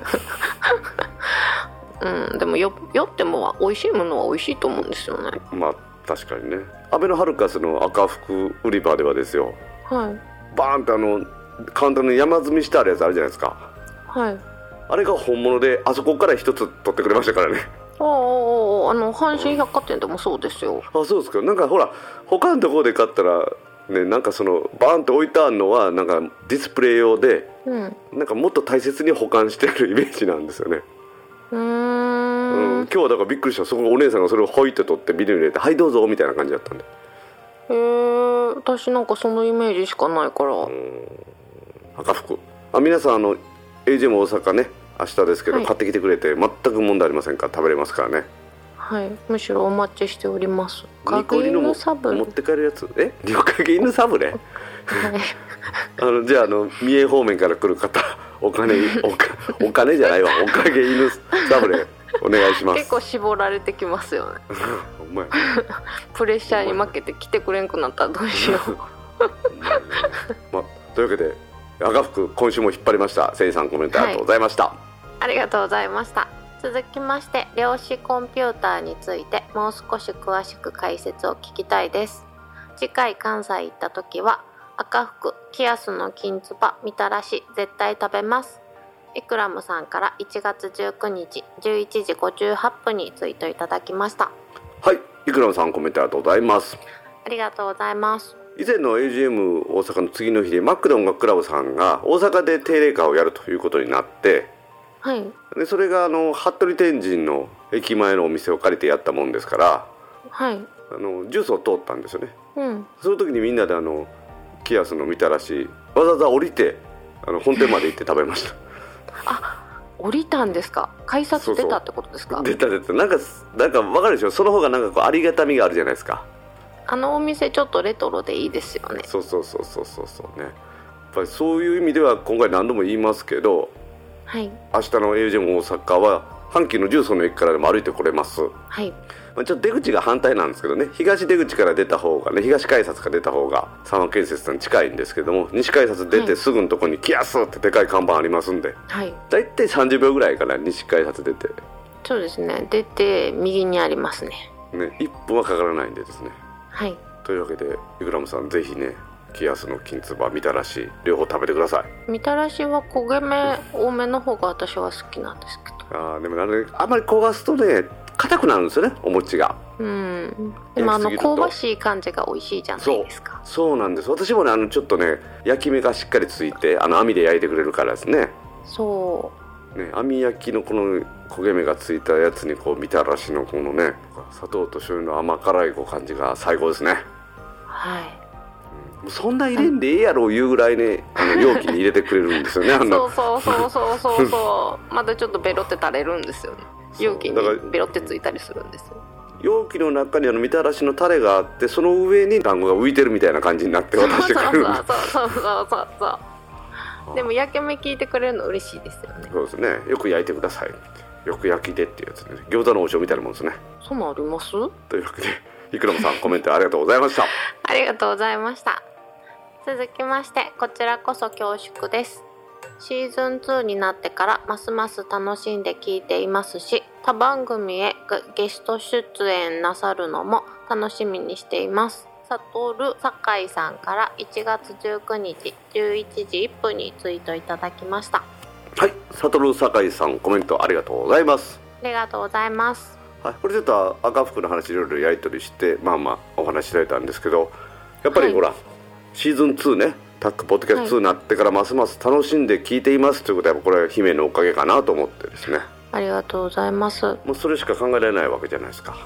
うん、 でもよ酔っても美味しいものは美味しいと思うんですよね。 まあ確かにね。アベノハルカスの赤服売り場ではですよ、 はい、 バーンってあのカウンターに山積みしてあるやつあるじゃないですか。 はい。 あれが本物で、あそこから一つ取ってくれましたからね。 ああ、あの阪神百貨店でもそうですよ。 あ、そうですか。なんかほら他のところで買ったらね、なんかそのバーンって置いてあるのはなんかディスプレイ用で、うん、なんかもっと大切に保管してるイメージなんですよね。 うーん、 うん、今日はだからびっくりした。そこお姉さんがそれをホイって取ってビニールに入れて、はいどうぞみたいな感じだったんで。 へえ、私なんかそのイメージしかないから。うん、 赤服、あ、皆さんあの エージェー も大阪ね明日ですけど、はい、買ってきてくれて全く問題ありませんから食べれますからね。 はい、むしろお待ちしております。 ニコリのも持って帰るやつ、え、ニコリ犬サブレ。はい、あのじゃああの三重方面から来る方、お金お, かお金じゃないわ、おかげ犬サブレお願いします。 結構絞られてきますよね。 お前プレッシャーに負けて来てくれんくなったらどうしよう。 まあ、というわけで赤服今週も引っ張りました。せいさんコメントありがとうございました。はい、 ありがとうございました。続きまして量子コンピューターについてもう少し詳しく解説を聞きたいです。次回関西行った時は赤福、キアスの金つば、みたらし絶対食べます。イクラムさんからいちがつじゅうくにちじゅういちじごじゅうはっぷんにツイートいただきました。 はい、イクラムさんコメントありがとうございます。 ありがとうございます。 以前の エージーエム 大阪の次の日でマックで音楽クラブさんが大阪で定例会をやるということになって、 はい、 でそれがあの服部天神の駅前のお店を借りてやったもんですから、 はい、 あのジュースを通ったんですよね。 うん、 その時にみんなであのキアスのみたらしわざわざ降りてあの本店まで行って食べました。 あ、降りたんですか。改札出たってことですか。 そうそう、出た出た。なんかなんか分かるでしょ。その方がなんかこうありがたみがあるじゃないですか。 あのお店ちょっとレトロでいいですよね。 そうそうそうそうそうそうね。やっぱりそういう意味では今回何度も言いますけど、 はい、 明日の エージェーエム 大阪は阪急の重曹の駅からでも歩いてこれます。 はい、 まあ、ちょっと出口が反対なんですけどね、東出口から出た方がね、東改札から出た方が三和建設さんに近いんですけども、西改札出てすぐのところにキアスってでかい看板ありますんで、はい、だいたいさんじゅうびょうぐらいかな、西改札出て。 そうですね、出て右にありますね。 ね、いっぷんはかからないんでですね。 はい、 というわけでイクラムさんぜひね気安の金つばみたらし両方食べてください。 みたらしは焦げ目多めの方が私は好きなんですけど。 あでもあれあんまり焦がすとね硬くなるんですよね、お餅が。 うんでもあの香ばしい感じが美味しいじゃないですか。 そう、そうなんです。私もねあのちょっとね焼き目がしっかりついてあの網で焼いてくれるからですね。 そうね、網焼きのこの焦げ目がついたやつにこうみたらしのこのね砂糖と醤油の甘辛いこう感じが最高ですね。 はい、 うん、そんな入れんでええやろいうぐらいねあの容器に入れてくれるんですよね。あのそうそうそうそうそうそうまだちょっとベロって垂れるんですよね。容器にベロってついたりするんですよ。 容器の中にあのみたらしのタレがあってその上に団子が浮いてるみたいな感じになって渡してくれるんです。 そうそうそうそうそうそうでも焼き目聞いてくれるの嬉しいですよね。 そうですね。よく焼いてくださいってよく焼きでっていうやつね。餃子の王将みたいなもんですね。 そんなんあります？ というわけでいくらもさんコメントありがとうございました。 ありがとうございました。続きましてこちらこそ恐縮です。シーズンツーになってからますます楽しんで聞いていますし、他番組へゲスト出演なさるのも楽しみにしています。サトル酒井さんからいちがつじゅうくにちじゅういちじいっぷんにツイートいただきました。 はい、サトル酒井さんコメントありがとうございます。 ありがとうございます。 はい、これちょっと赤服の話いろいろやり取りしてまあまあお話しいただいたんですけど、やっぱりほら、はい、シーズンツーねタックポッドキャストツーになってからますます楽しんで聞いていますということはこれは姫のおかげかなと思ってですね。 ありがとうございます。 もうそれしか考えられないわけじゃないですか。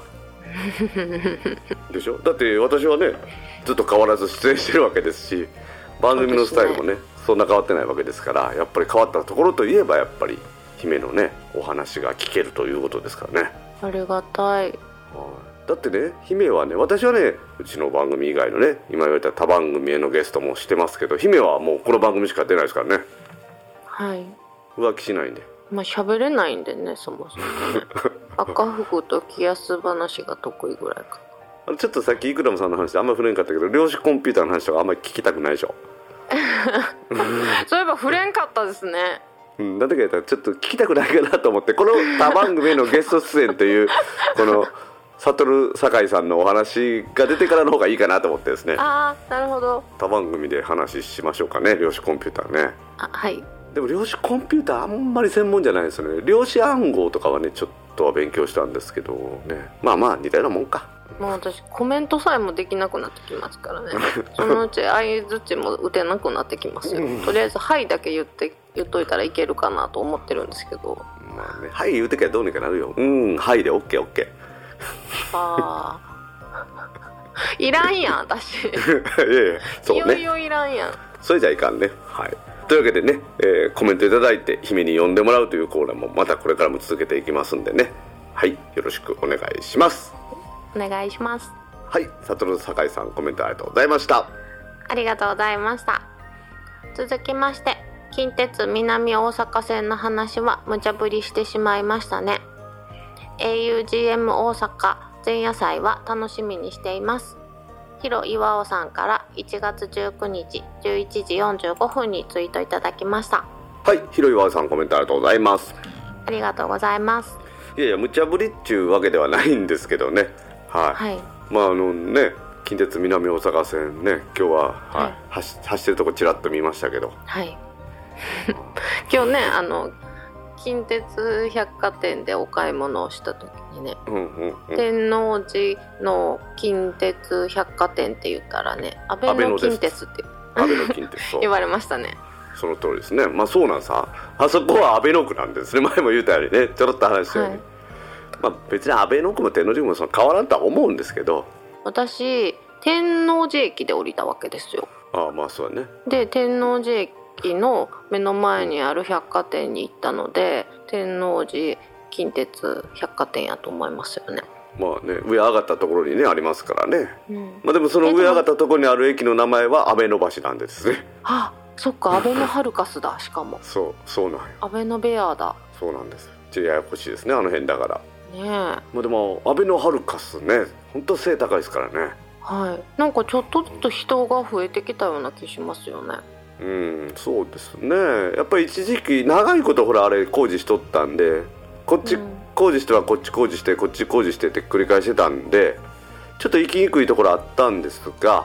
でしょ。だって私はねずっと変わらず出演してるわけですし番組のスタイルもね そ, そんな変わってないわけですから、やっぱり変わったところといえばやっぱり姫のねお話が聞けるということですからね。 ありがたい。 だってね姫はね私はねうちの番組以外のね今言われた他番組へのゲストもしてますけど、姫はもうこの番組しか出ないですからね。 はい。 浮気しないんで。 まあ喋れないんでねそもそもね赤服と気安話が得意ぐらいか。 あのちょっとさっきイクラムさんの話あんまり触れんかったけど量子コンピューターの話とかあんまり聞きたくないでしょ。 そういえば触れんかったですね。 うん、なんだか言ったらちょっと聞きたくないかなと思ってこの他番組へのゲスト出演というこのサトル酒井さんのお話が出てからの方がいいかなと思ってですね。 ああなるほど。 他番組で話しましょうかね量子コンピューターね。 あはい。 でも量子コンピューターあんまり専門じゃないですよね。量子暗号とかはねちょっとは勉強したんですけどね、まあまあ似たようなもんか。 もう私コメントさえもできなくなってきますからね。そのうち相づちも打てなくなってきますよ。とりあえずはいだけ言って言っといたらいけるかなと思ってるんですけど。 まあねはい言うてきゃどうにかなるよ。うんはいで オーケーオーケー。 ああいらんやん私。いやいやそうね。 いよいよいらんやん。 それじゃいかんね。はい。というわけでね、えー、コメントいただいて姫に読んでもらうというコーナーもまたこれからも続けていきますんでね。はいよろしくお願いします。 お願いします。 はい、サトル酒井さんコメントありがとうございました。 ありがとうございました。続きまして近鉄南大阪線の話は無茶ぶりしてしまいましたね。 エーユージーエム 大阪前夜祭は楽しみにしています。ヒロ岩尾さんからいちがつじゅうくにちじゅういちじよんじゅうごふんにツイートいただきました。 はい、ヒロ岩尾さんコメントありがとうございます。 ありがとうございます。 いやいや無茶ぶりっちゅうわけではないんですけどね。はい、はい、まああのね近鉄南大阪線ね今日は、はいはい、走, 走ってるとこちらっと見ましたけど、 はい今日ねあの近鉄百貨店でお買い物をした時にね、うんうんうん、天王寺の近鉄百貨店って言ったらね安倍の近鉄って安倍の近鉄言われましたね。 その通りですね。まあそうなんさあそこは安倍の区なんですね。前も言ったようにねちょろっと話したように、はい、まあ、別に安倍の区も天王寺もその変わらんとは思うんですけど、 私天王寺駅で降りたわけですよ。 ああまあそうだね。 で天王寺駅の目の前にある百貨店に行ったので天王寺近鉄百貨店やと思いますよね。 まあね上上がったところにねありますからね、うん、まあ、でもその上上がったところにある駅の名前は安倍の橋なんですね。 あそっか安倍のハルカスだ。しかもそうそうなんや。 安倍のベアだ。 そうなんです。ちょっとややこしいですねあの辺だからねえ。 まあ、でも安倍のハルカスね本当背高いですからね。 はい。なんかちょっとずつ人が増えてきたような気しますよね。 うん、そうですね。やっぱり一時期長いことほらあれ工事しとったんでこっち工事してはこっち工事してこっち工事してって繰り返してたんでちょっと行きにくいところあったんですが、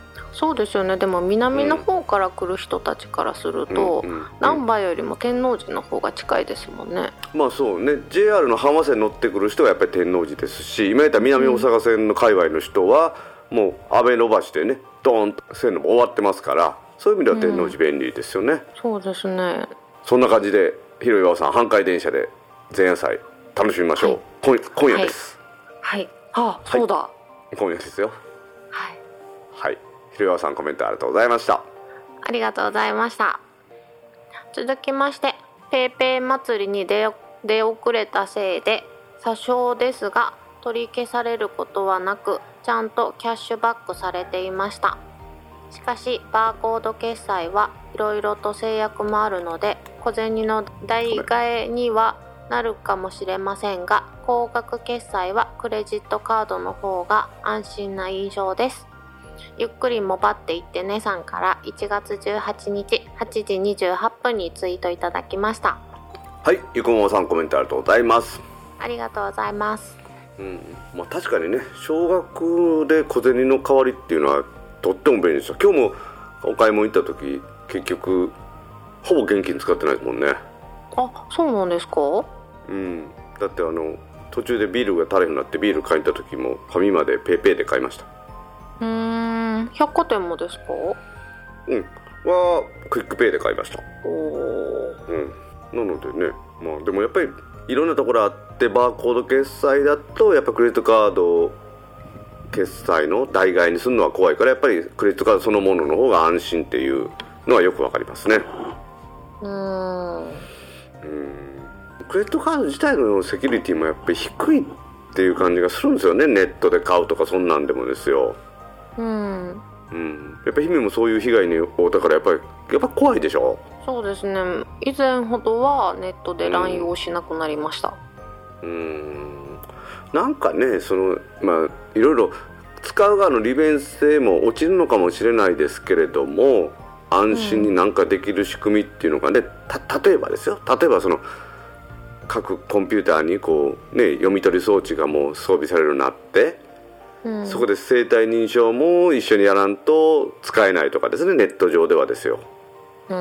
そうですよね。でも南の方から来る人たちからすると、 うんうんうん、 難波よりも天王寺の方が近いですもんね。 まあそうね、 ジェイアール の浜線乗ってくる人はやっぱり天王寺ですし、今言った南大阪線の界隈の人はもう安倍伸ばしてねドーンと線路も終わってますから、そういう意味では天王寺便利ですよね、うん、 そうですね。 そんな感じでひろいわおさん、阪海電車で前夜祭楽しみましょう、はい、今, 今夜です。 はい、はい、あ、そうだ、はい、 今夜ですよ。 はい、 はい、ひろいわおさんコメントありがとうございました。 ありがとうございました。続きまして、ペイペイ祭りに出出遅れたせいで詐称ですが取り消されることはなく、ちゃんとキャッシュバックされていました。しかしバーコード決済はいろいろと制約もあるので小銭の代替えにはなるかもしれませんが、高額決済はクレジットカードの方が安心な印象です。ゆっくりもばっていってねさんからいちがつじゅうはちにちはちじにじゅうはっぷんにツイートいただきました。 はい、ゆくもさんコメントありがとうございます。 ありがとうございます。 うん、まあ、確かにね、少額で小銭の代わりっていうのはとっても便利ですよ。今日もお買い物行った時結局ほぼ現金使ってないですもんね。 あ、そうなんですか。 うん、だってあの途中でビールが足りなくなってビール買いに行った時もファミマでペイペイで買いました。 うーん、百貨店もですか。 うん、はクイックペイで買いました。 おー、 うん、なのでね、まあでもやっぱりいろんなところあってバーコード決済だとやっぱクレジットカード決済の代替えにするのは怖いから、やっぱりクレジットカードそのものの方が安心っていうのはよくわかりますね。 うーん、 うん、クレジットカード自体のセキュリティもやっぱり低いっていう感じがするんですよね。ネットで買うとかそんなんでもですよ。 うん、 うん、やっぱり姫もそういう被害に遭ったからやっぱりやっぱ怖いでしょ。 そうですね。以前ほどはネットで乱用しなくなりました。 うん、うんなんかね、そのまあいろいろ使う側の利便性も落ちるのかもしれないですけれども、安心になんかできる仕組みっていうのがね、た例えばですよ、例えばその各コンピューターにこうね読み取り装置がもう装備されるようになって、うん、そこで生体認証も一緒にやらんと使えないとかですね、ネット上ではですよ。うん、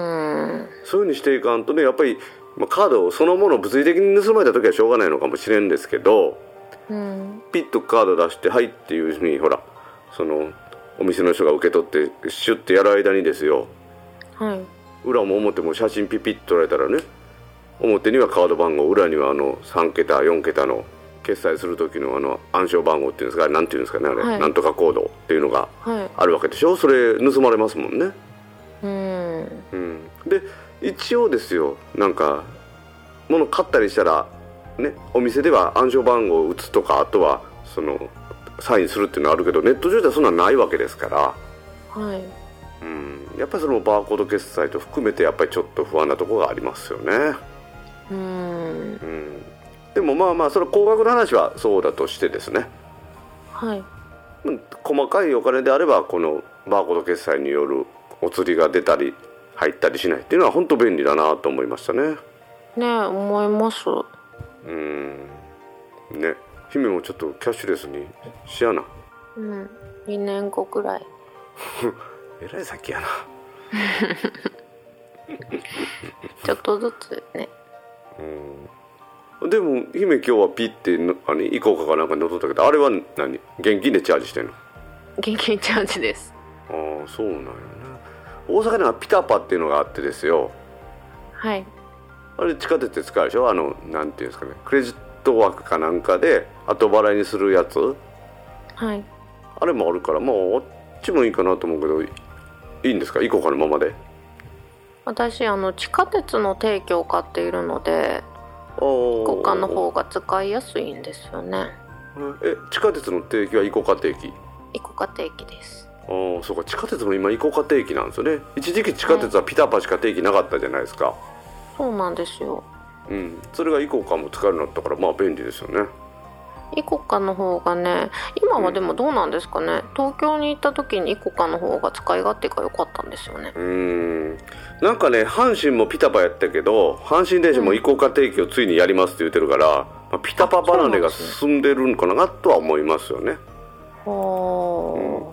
そういう風にしていかんとね、やっぱりカードそのものを物理的に盗まれた時はしょうがないのかもしれんですけど、うん、ピッとカード出してはいっていう風にほらそのお店の人が受け取ってシュッてやる間にですよ、はい、裏も表も写真ピピッと撮られたらね、表にはカード番号、裏にはあのさんけたよんけたの決済する時のあの暗証番号っていうんですか、なんていうんですかね、あれ、はい、なんとかコードっていうのがあるわけでしょ、はい、それ盗まれますもんね。うん、うん、で一応ですよ、なんか物買ったりしたらね、お店では暗証番号を打つとか、あとはそのサインするっていうのはあるけど、ネット上ではそんなのないわけですから、はい、うん、やっぱりそのバーコード決済と含めてやっぱりちょっと不安なところがありますよね。うん、うん、でもまあまあその高額の話はそうだとしてですね、はい、細かいお金であればこのバーコード決済によるお釣りが出たり入ったりしないっていうのは本当便利だなと思いましたね。ねえ、思います。うん、ね、姫もちょっとキャッシュレスにしやな。うん、にねんごくらいえらい先やなちょっとずつね。うん、でも姫今日はピッてあれ行こうかかなんかに乗っとったけど、あれは何、現金でチャージしてんの？現金チャージです。ああ、そうなんやね。大阪にはピタパっていうのがあってですよ。はい。あれ地下鉄で使うでしょ、あのなんていうんですかね、クレジット枠かなんかで後払いにするやつ。はい。あれもあるから、まああっちもいいかなと思うけど、いいんですか、行こうかのままで。私あの地下鉄の定期を買っているので、イコカの方が使いやすいんですよね。え、地下鉄の定期はイコカ定期？イコカ定期です。ああ、そうか、地下鉄も今イコカ定期なんですよね。一時期地下鉄はピタパしか定期なかったじゃないですか。はい、そうなんですよ。うん、それがイコカも使えるようになったから、まあ便利ですよね。イコカの方がね、今はでもどうなんですかね、うん、東京に行った時にイコカの方が使い勝手が良かったんですよね。うーん、なんかね、阪神もピタパやったけど、阪神電車もイコカ定期をついにやりますって言ってるから、うん、まあ、ピタパ離れが進んでるのかなとは思いますよね。は、うん、ピ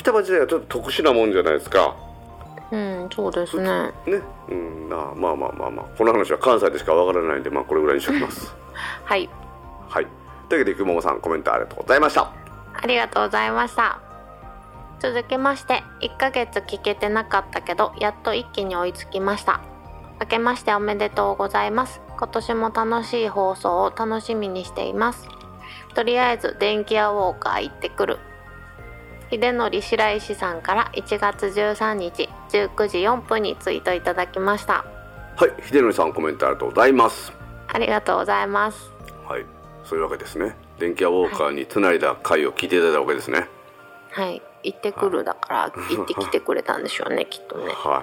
双葉自体はちょっと特殊なもんじゃないですか。 うん、そうですね。 ね、うん、あまあまあまあまあこの話は関西でしかわからないんで、まあこれぐらいにしときますはいはい。というわけでくももさんコメントありがとうございました。 ありがとうございました。続きまして、いっかげつ聞けてなかったけどやっと一気に追いつきました。明けましておめでとうございます。今年も楽しい放送を楽しみにしています。とりあえず電気屋ウォーカー行ってくる。秀則白石さんからいちがつじゅうさんにちじゅうくじよんぷんにツイートいただきました。 はい、秀則さんコメントありがとうございます。 ありがとうございます。 はい、そういうわけですね。電気屋ウォーカーにつないだ回を聞いていただいたわけですね。 はい、行ってくるだから行ってきてくれたんでしょうねきっとね。 はい、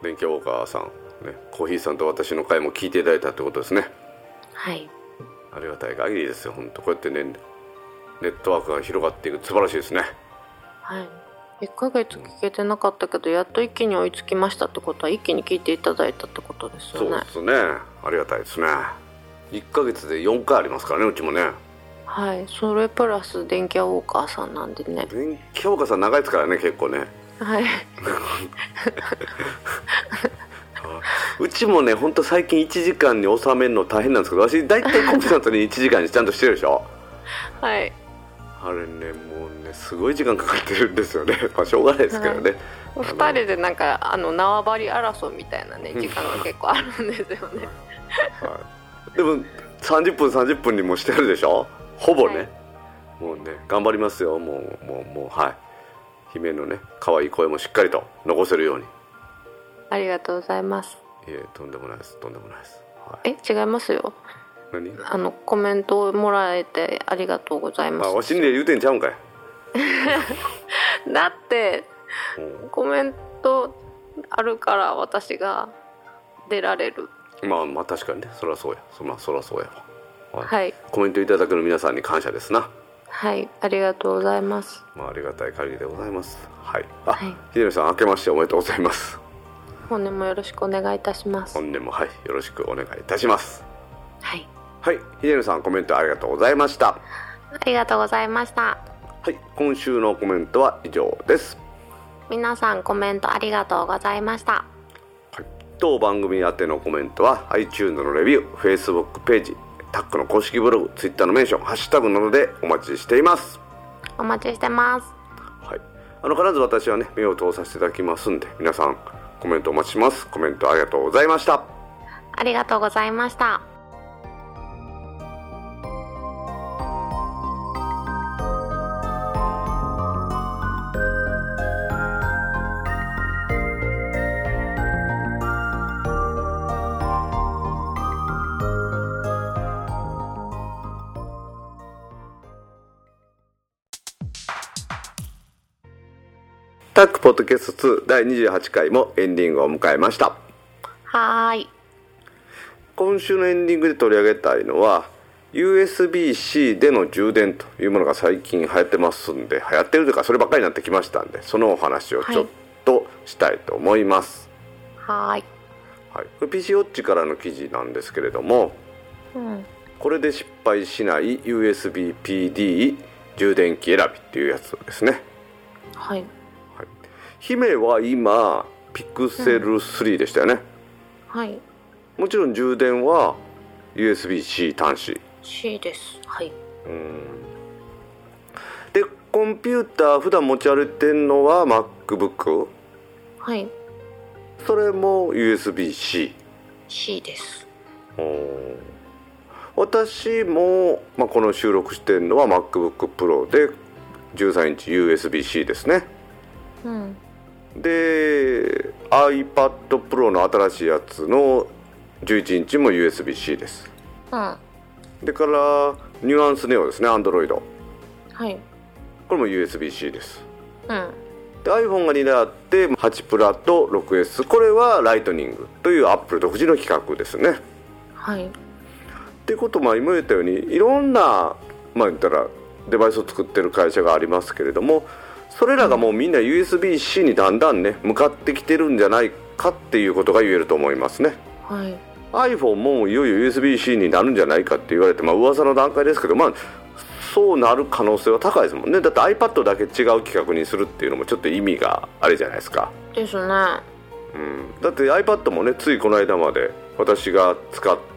電気屋ウォーカーさん、ね、コーヒーさんと私の回も聞いていただいたってことですね。 はい、 ありがたい限りですよ。本当こうやってねネットワークが広がっていく、素晴らしいですね。はい、 いっかげつ聞けてなかったけどやっと一気に追いつきましたってことは一気に聞いていただいたってことですよね。 そうですね、ありがたいですね。いっかげつでよんかいありますからね、うちもね。はい、 それプラス電気屋ウォーカーさんなんでね。 電気屋ウォーカーさん長いですからね、結構ね。 はい。 うちもね、ほんと最近いちじかんに収めるの大変なんですけど、私大体コンスタントにいちじかんにちゃんとしてるでしょ。はい。あれね、もうね、すごい時間かかってるんですよね。まあしょうがないですけどね。 はい、ふたりでなんかあの縄張り争いみたいなね時間が結構あるんですよね。 はい、でもさんじゅっぷんさんじゅっぷんにもしてるでしょ。ほぼね、はい、もうね頑張りますよ。もうもうもうはい。姫のね可愛い声もしっかりと残せるように。 ありがとうございます。 いえ、とんでもないです、とんでもないです。 はい、え、違いますよ。 何？ あのコメントをもらえてありがとうございます。 あ、おしんで言うてんちゃうんかい。 だって、うん、コメントあるから私が出られる。 まあまあ確かにね、そりゃそうや。そまあそりゃそうやわ。 はい。 コメントいただくの皆さんに感謝ですな。 はい、ありがとうございます。 まあありがたい限りでございます。はい。あ、はい、秀則さん明けましておめでとうございます。 本年もよろしくお願いいたします。 本年もはいよろしくお願いいたします。 はい。 はい、秀則さんコメントありがとうございました。 ありがとうございました。 はい、今週のコメントは以上です。 皆さんコメントありがとうございました。はい、 当番組宛てのコメントは iTunes のレビュー、Facebook ページ、タックの公式ブログ、Twitter のメンション、ハッシュタグなどでお待ちしています。 お待ちしてます。 はい、あの必ず私はね目を通させていただきますんで、皆さんコメントお待ちします。コメントありがとうございました。 ありがとうございました。 タックポッドキャストツーだいにじゅうはちかいもエンディングを迎えました。 はーい。 今週のエンディングで取り上げたいのは ユーエスビー-C での充電というものが最近流行ってますんで、流行ってるというかそればっかりになってきましたんで、そのお話をちょっとしたいと思います。 はい。 はい、これ ピーシー ウォッチからの記事なんですけれども、 うん、 これで失敗しない ユーエスビー-ピーディー 充電器選びっていうやつですね。 はい。 はい、姫は今ピクセルスリーでしたよね。 うん、はい。 もちろん充電は ユーエスビー-C 端子 C です。はい。 うんでコンピューター普段持ち歩いてんのは MacBook。 はい。 それも ユーエスビー-C。 C です。 私も、まあ、この収録してるのは MacBook Pro でじゅうさんインチ ユーエスビー-C ですね。 うん、 で iPad Pro の新しいやつのじゅういちインチも ユーエスビー-C です。 うん。 でからニュアンスネオですね、 Android。 はい。 これも ユーエスビー-C です。 うん。 で iPhone がにだいあってはちプラと ろくエス、 これはライトニングという Apple 独自の規格ですね。 はい。 っていうことも今言ったようにいろんな、まあ言ったらデバイスを作ってる会社がありますけれども、それらがもうみんな ユーエスビー-C にだんだんね向かってきてるんじゃないかっていうことが言えると思いますね。 はい。 iPhone もいよいよ ユーエスビー-C になるんじゃないかって言われて、まあ噂の段階ですけど、まあそうなる可能性は高いですもんね。だって iPad だけ違う規格にするっていうのもちょっと意味があれじゃないですか。 ですね、 うん、だって iPad もね、ついこの間まで私が使った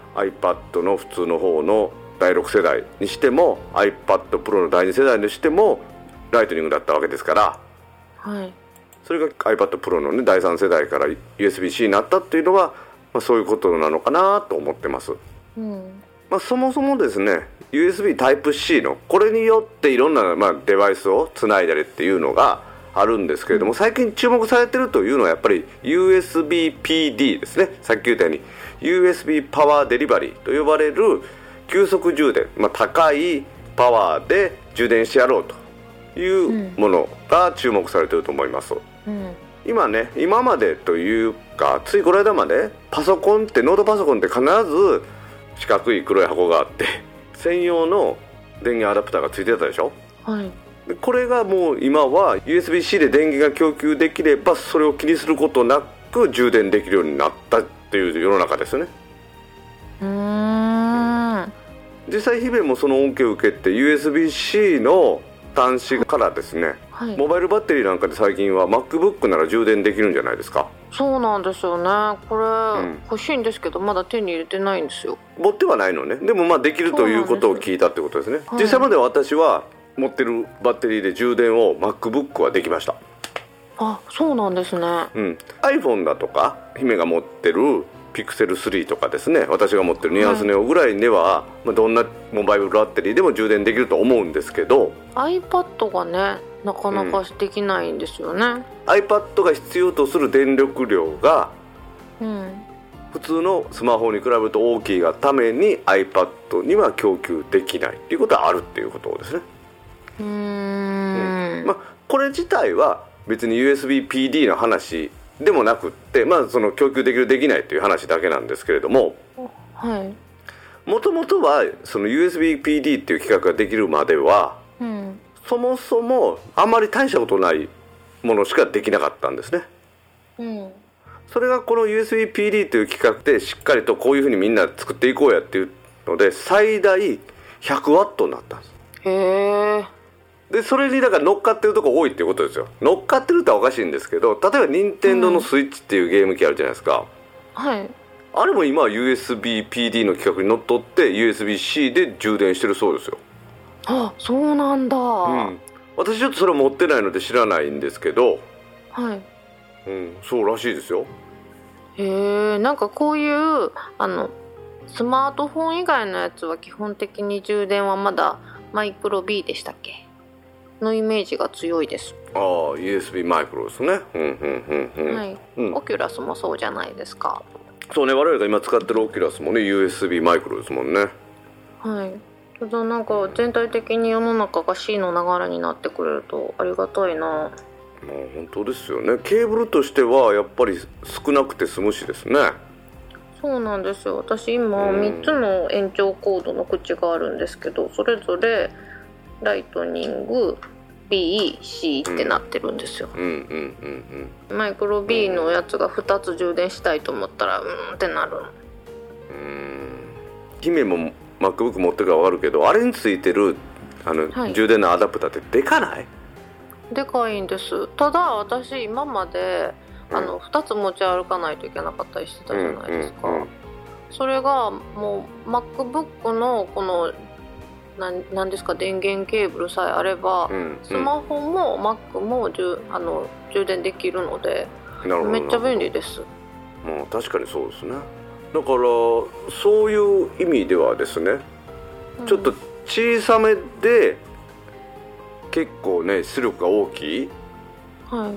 iPad の普通の方のだいろく世代にしても iPad Pro のだいに世代にしてもライトニングだったわけですから、 はい、 それが iPad Pro の、ね、だいさん世代から ユーエスビーシー になったっていうのは、まあ、そういうことなのかなと思ってます、 うん。 まあ、そもそもですね ユーエスビー タイプシー のこれによっていろんな、まあ、デバイスをつないだりっていうのがあるんですけれども、最近注目されているというのはやっぱり ユーエスビーピーディー ですね。さっき言ったように ユーエスビー パワーデリバリーと呼ばれる急速充電、まあ、高いパワーで充電してやろうというものが注目されていると思います、 うん、 今ね、今までというかついこの間までパソコンってノートパソコンって必ず四角い黒い箱があって専用の電源アダプターがついてたでしょ、 はい。 でこれがもう今は ユーエスビーシー で電源が供給できればそれを気にすることなく充電できるようになったっていう世の中ですよね。 うーん、 実際姫もその恩恵を受けて ユーエスビーシー の端子からですね、 はい、 モバイルバッテリーなんかで最近は MacBook なら充電できるんじゃないですか。 そうなんですよね。これ、 うん、 欲しいんですけどまだ手に入れてないんですよ。 持ってはないのね。でもまあできるということを聞いたってことですね。実際まで私は持ってるバッテリーで充電を MacBook はできました。 あ、そうなんですね、 うん、iPhone だとか姫が持ってる ピクセルスリー とかですね、私が持ってるニュアンスネオぐらいでは、はい、まあ、どんなモバイルバッテリーでも充電できると思うんですけど iPad がねなかなかできないんですよね、うん、 iPad が必要とする電力量が、 うん、 普通のスマホに比べると大きいがために iPad には供給できないっていうことはあるっていうことですね。 うーん、 うん、まあ、これ自体は別に ユーエスビーピーディー の話でもなくって、まあ、その供給できるできないという話だけなんですけれども、 はい、 もともとはその ユーエスビーピーディー っていう規格ができるまでは、 うん、 そもそもあまり大したことないものしかできなかったんですね、 うん、それがこの ユーエスビーピーディー という規格でしっかりとこういうふうにみんな作っていこうやっていうので最大ひゃくワットになったんです。 へー。 でそれにだから乗っかってるとこ多いっていうことですよ。乗っかってるとはおかしいんですけど、例えば任天堂のスイッチっていうゲーム機あるじゃないですか、 うん、はい、 あれも今は ユーエスビーピーディー の規格にのっとって ユーエスビーシー で充電してるそうですよ。 あ、そうなんだ、うん、 私ちょっとそれ持ってないので知らないんですけど、 はい、 うん、そうらしいですよ。 へえ。なんかこういうあのスマートフォン以外のやつは基本的に充電はまだマイクロ B でしたっけのイメージが強いです。 ああ、 ユーエスビー マイクロですね。うんうんうんうん、はい、 うん、オキュラスもそうじゃないですか。 そうね、我々が今使ってるオキュラスもね ユーエスビー マイクロですもんね。 はい。ただなんか全体的に世の中が C の流れになってくれるとありがたいな。 もう本当ですよね。ケーブルとしてはやっぱり少なくて済むしですね。 そうなんですよ。私今みっつの延長コードの口があるんですけど、それぞれライトニング ビー、シー ってなってるんですよ、うんうんうんうん、マイクロ B のやつがふたつ充電したいと思ったらうーんってなる。 うーん、姫も MacBook 持ってるから分かるけど、あれについてるあの、はい、充電のアダプターってでかない？ でかいんです。ただ私今まであのふたつ持ち歩かないといけなかったりしてたじゃないですか、うんうんうん、それがもう MacBook のこのななんですか電源ケーブルさえあれば、うんうん、スマホも Mac もあの充電できるのでめっちゃ便利です。 まあ、確かにそうですね。だからそういう意味ではですね、うん、ちょっと小さめで結構ね出力が大きい、はい、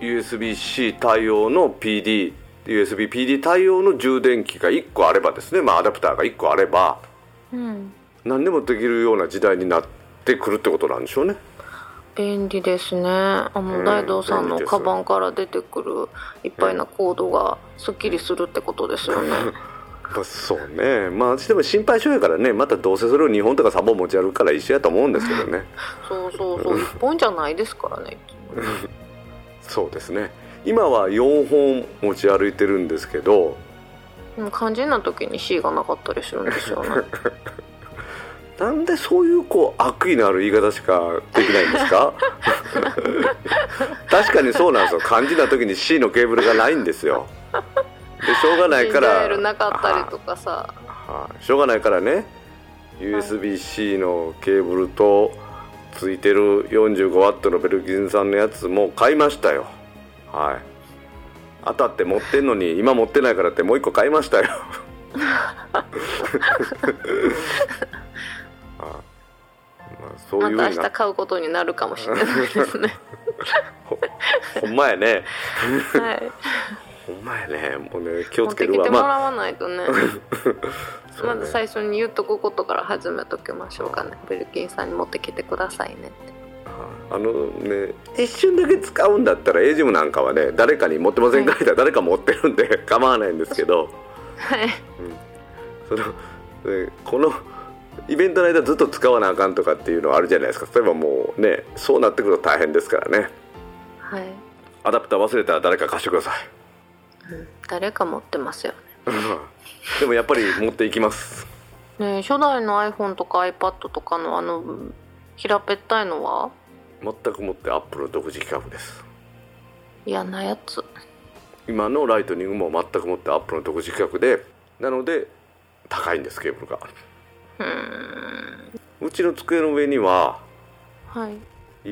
ユーエスビーシー 対応の ピーディー ユーエスビーピーディー 対応の充電器がいっこあればですね、まあ、アダプターがいっこあれば、うん、何でもできるような時代になってくるってことなんでしょうね。 便利ですね。あの、うん、大道さんのカバンから出てくるいっぱいなコードがすっきりするってことですよね、 うん、そうね。まあでも心配性やからね、またどうせそれをにほんとかさんぼん持ち歩くから一緒やと思うんですけどねそうそうそう、いっぽんじゃないですからねそうですね。今はよんほん持ち歩いてるんですけど、 肝心な時に C がなかったりするんですよねなんでそういうこう悪意のある言い方しかできないんですか確かにそうなんですよ。肝心な時に C のケーブルがないんですよ。でしょうがないからジンジャーエールなかったりとかさ、 はあ、しょうがないからね ユーエスビー-C のケーブルとついてる よんじゅうごワット のベルギン産のやつも買いましたよ。はい、当たって持ってんのに今持ってないからってもう一個買いましたよああ、まあ、そういうまた明日買うことになるかもしれないですねほ, ほんまやねはいほんまやね。もうね気をつけるわ。 持ってきてもらわないとね、まあね、 まず最初に言っとくことから始めときましょうかね。ベルキンさんに持ってきてくださいねって。 あのね一瞬だけ使うんだったらエイジムなんかはね誰かに持ってませんか、はい、誰か持ってるんで構わないんですけど、 はい、うん、 そのでこのイベントの間ずっと使わなあかんとかっていうのはあるじゃないですか。例えばもうねそうなってくると大変ですからね。 はい、 アダプター忘れたら誰か貸してください。 うん、誰か持ってますよねでもやっぱり持っていきますね。初代の iPhone とか iPad とかのあの平べったいのは全くもって Apple の独自規格です。 嫌なやつ。 今のライトニングも全くもって Apple の独自規格で、なので高いんですケーブルが。 うーん、 うちの机の上には、 はい、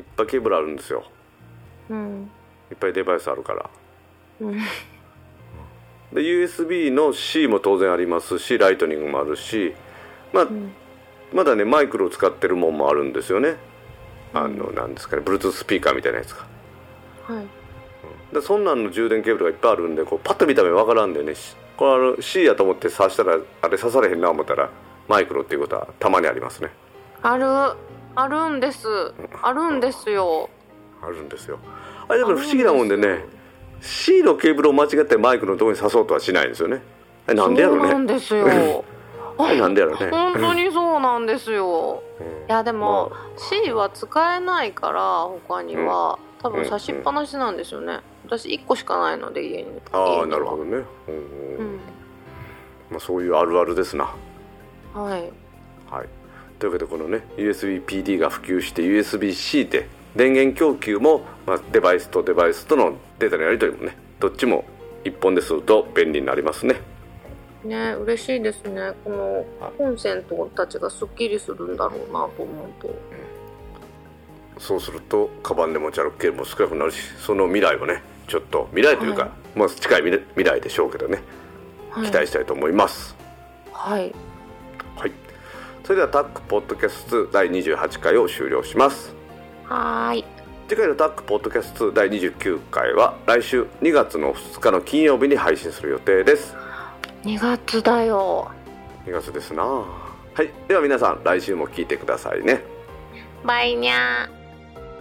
いっぱいケーブルあるんですよ、 うん、 いっぱいデバイスあるから、 うん、 で ユーエスビー の C も当然ありますしライトニングもあるし、まあ、うん、まだねマイクロを使ってるもんもあるんですよね。あのなんですかね Bluetooth スピーカーみたいなやつが、 はい、 でそんなんの充電ケーブルがいっぱいあるんでこうパッと見た目わからんでね、これあの C やと思って挿したらあれ刺されへんな思ったらマイクロっていうことはたまにありますね。 あるあるんです、あるんですよあるんですよ。あれでも不思議なもんでね C のケーブルを間違ってマイクのところに刺そうとはしないんですよね。あれなんでやろうね。 そうなんですよあれなんでやろうね。 本当にそうなんですよ、うん、いやでも、まあ、C は使えないから他には、うん、多分差しっぱなしなんですよね、うんうん、私いっこしかないので家に。 ああなるほどね、うんうんまあ、そういうあるあるですな。 はい、 はい、というわけでこのね ユーエスビーピーディー が普及して ユーエスビー-C で電源供給も、まあ、デバイスとデバイスとのデータのやり取りもねどっちも一本ですると便利になりますね。 ね、嬉しいですね。このコンセントたちがすっきりするんだろうなと思うと、うん、 そうするとカバンで持ち歩くケーブルも少なくなるし、その未来をねちょっと未来というか、はい、まあ、近い未来でしょうけどね、はい、期待したいと思います。 はい、 はい、それではタックポッドキャストだいにじゅうはちかいを終了します。 はい、 次回のタックポッドキャストだいにじゅうきゅうかいは来週にがつのふつかの金曜日に配信する予定です。 にがつだよ。 にがつですな。はい、では皆さん来週も聞いてくださいね。 バイニャー。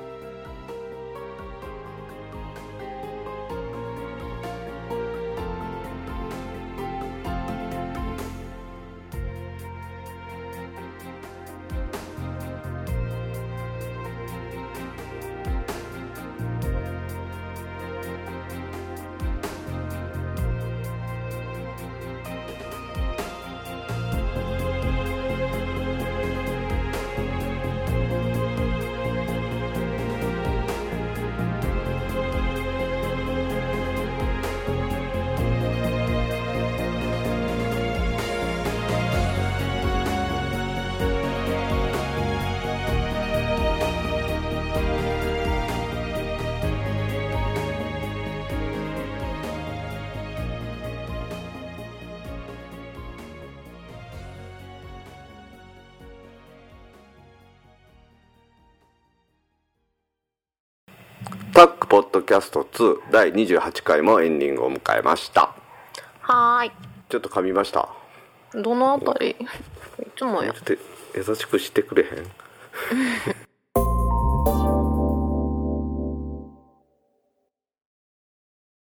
タックポッドキャストツーだいにじゅうはちかいもエンディングを迎えました。 はーい。 ちょっと噛みました。 どのあたり？いつもや。 ちょっと優しくしてくれへん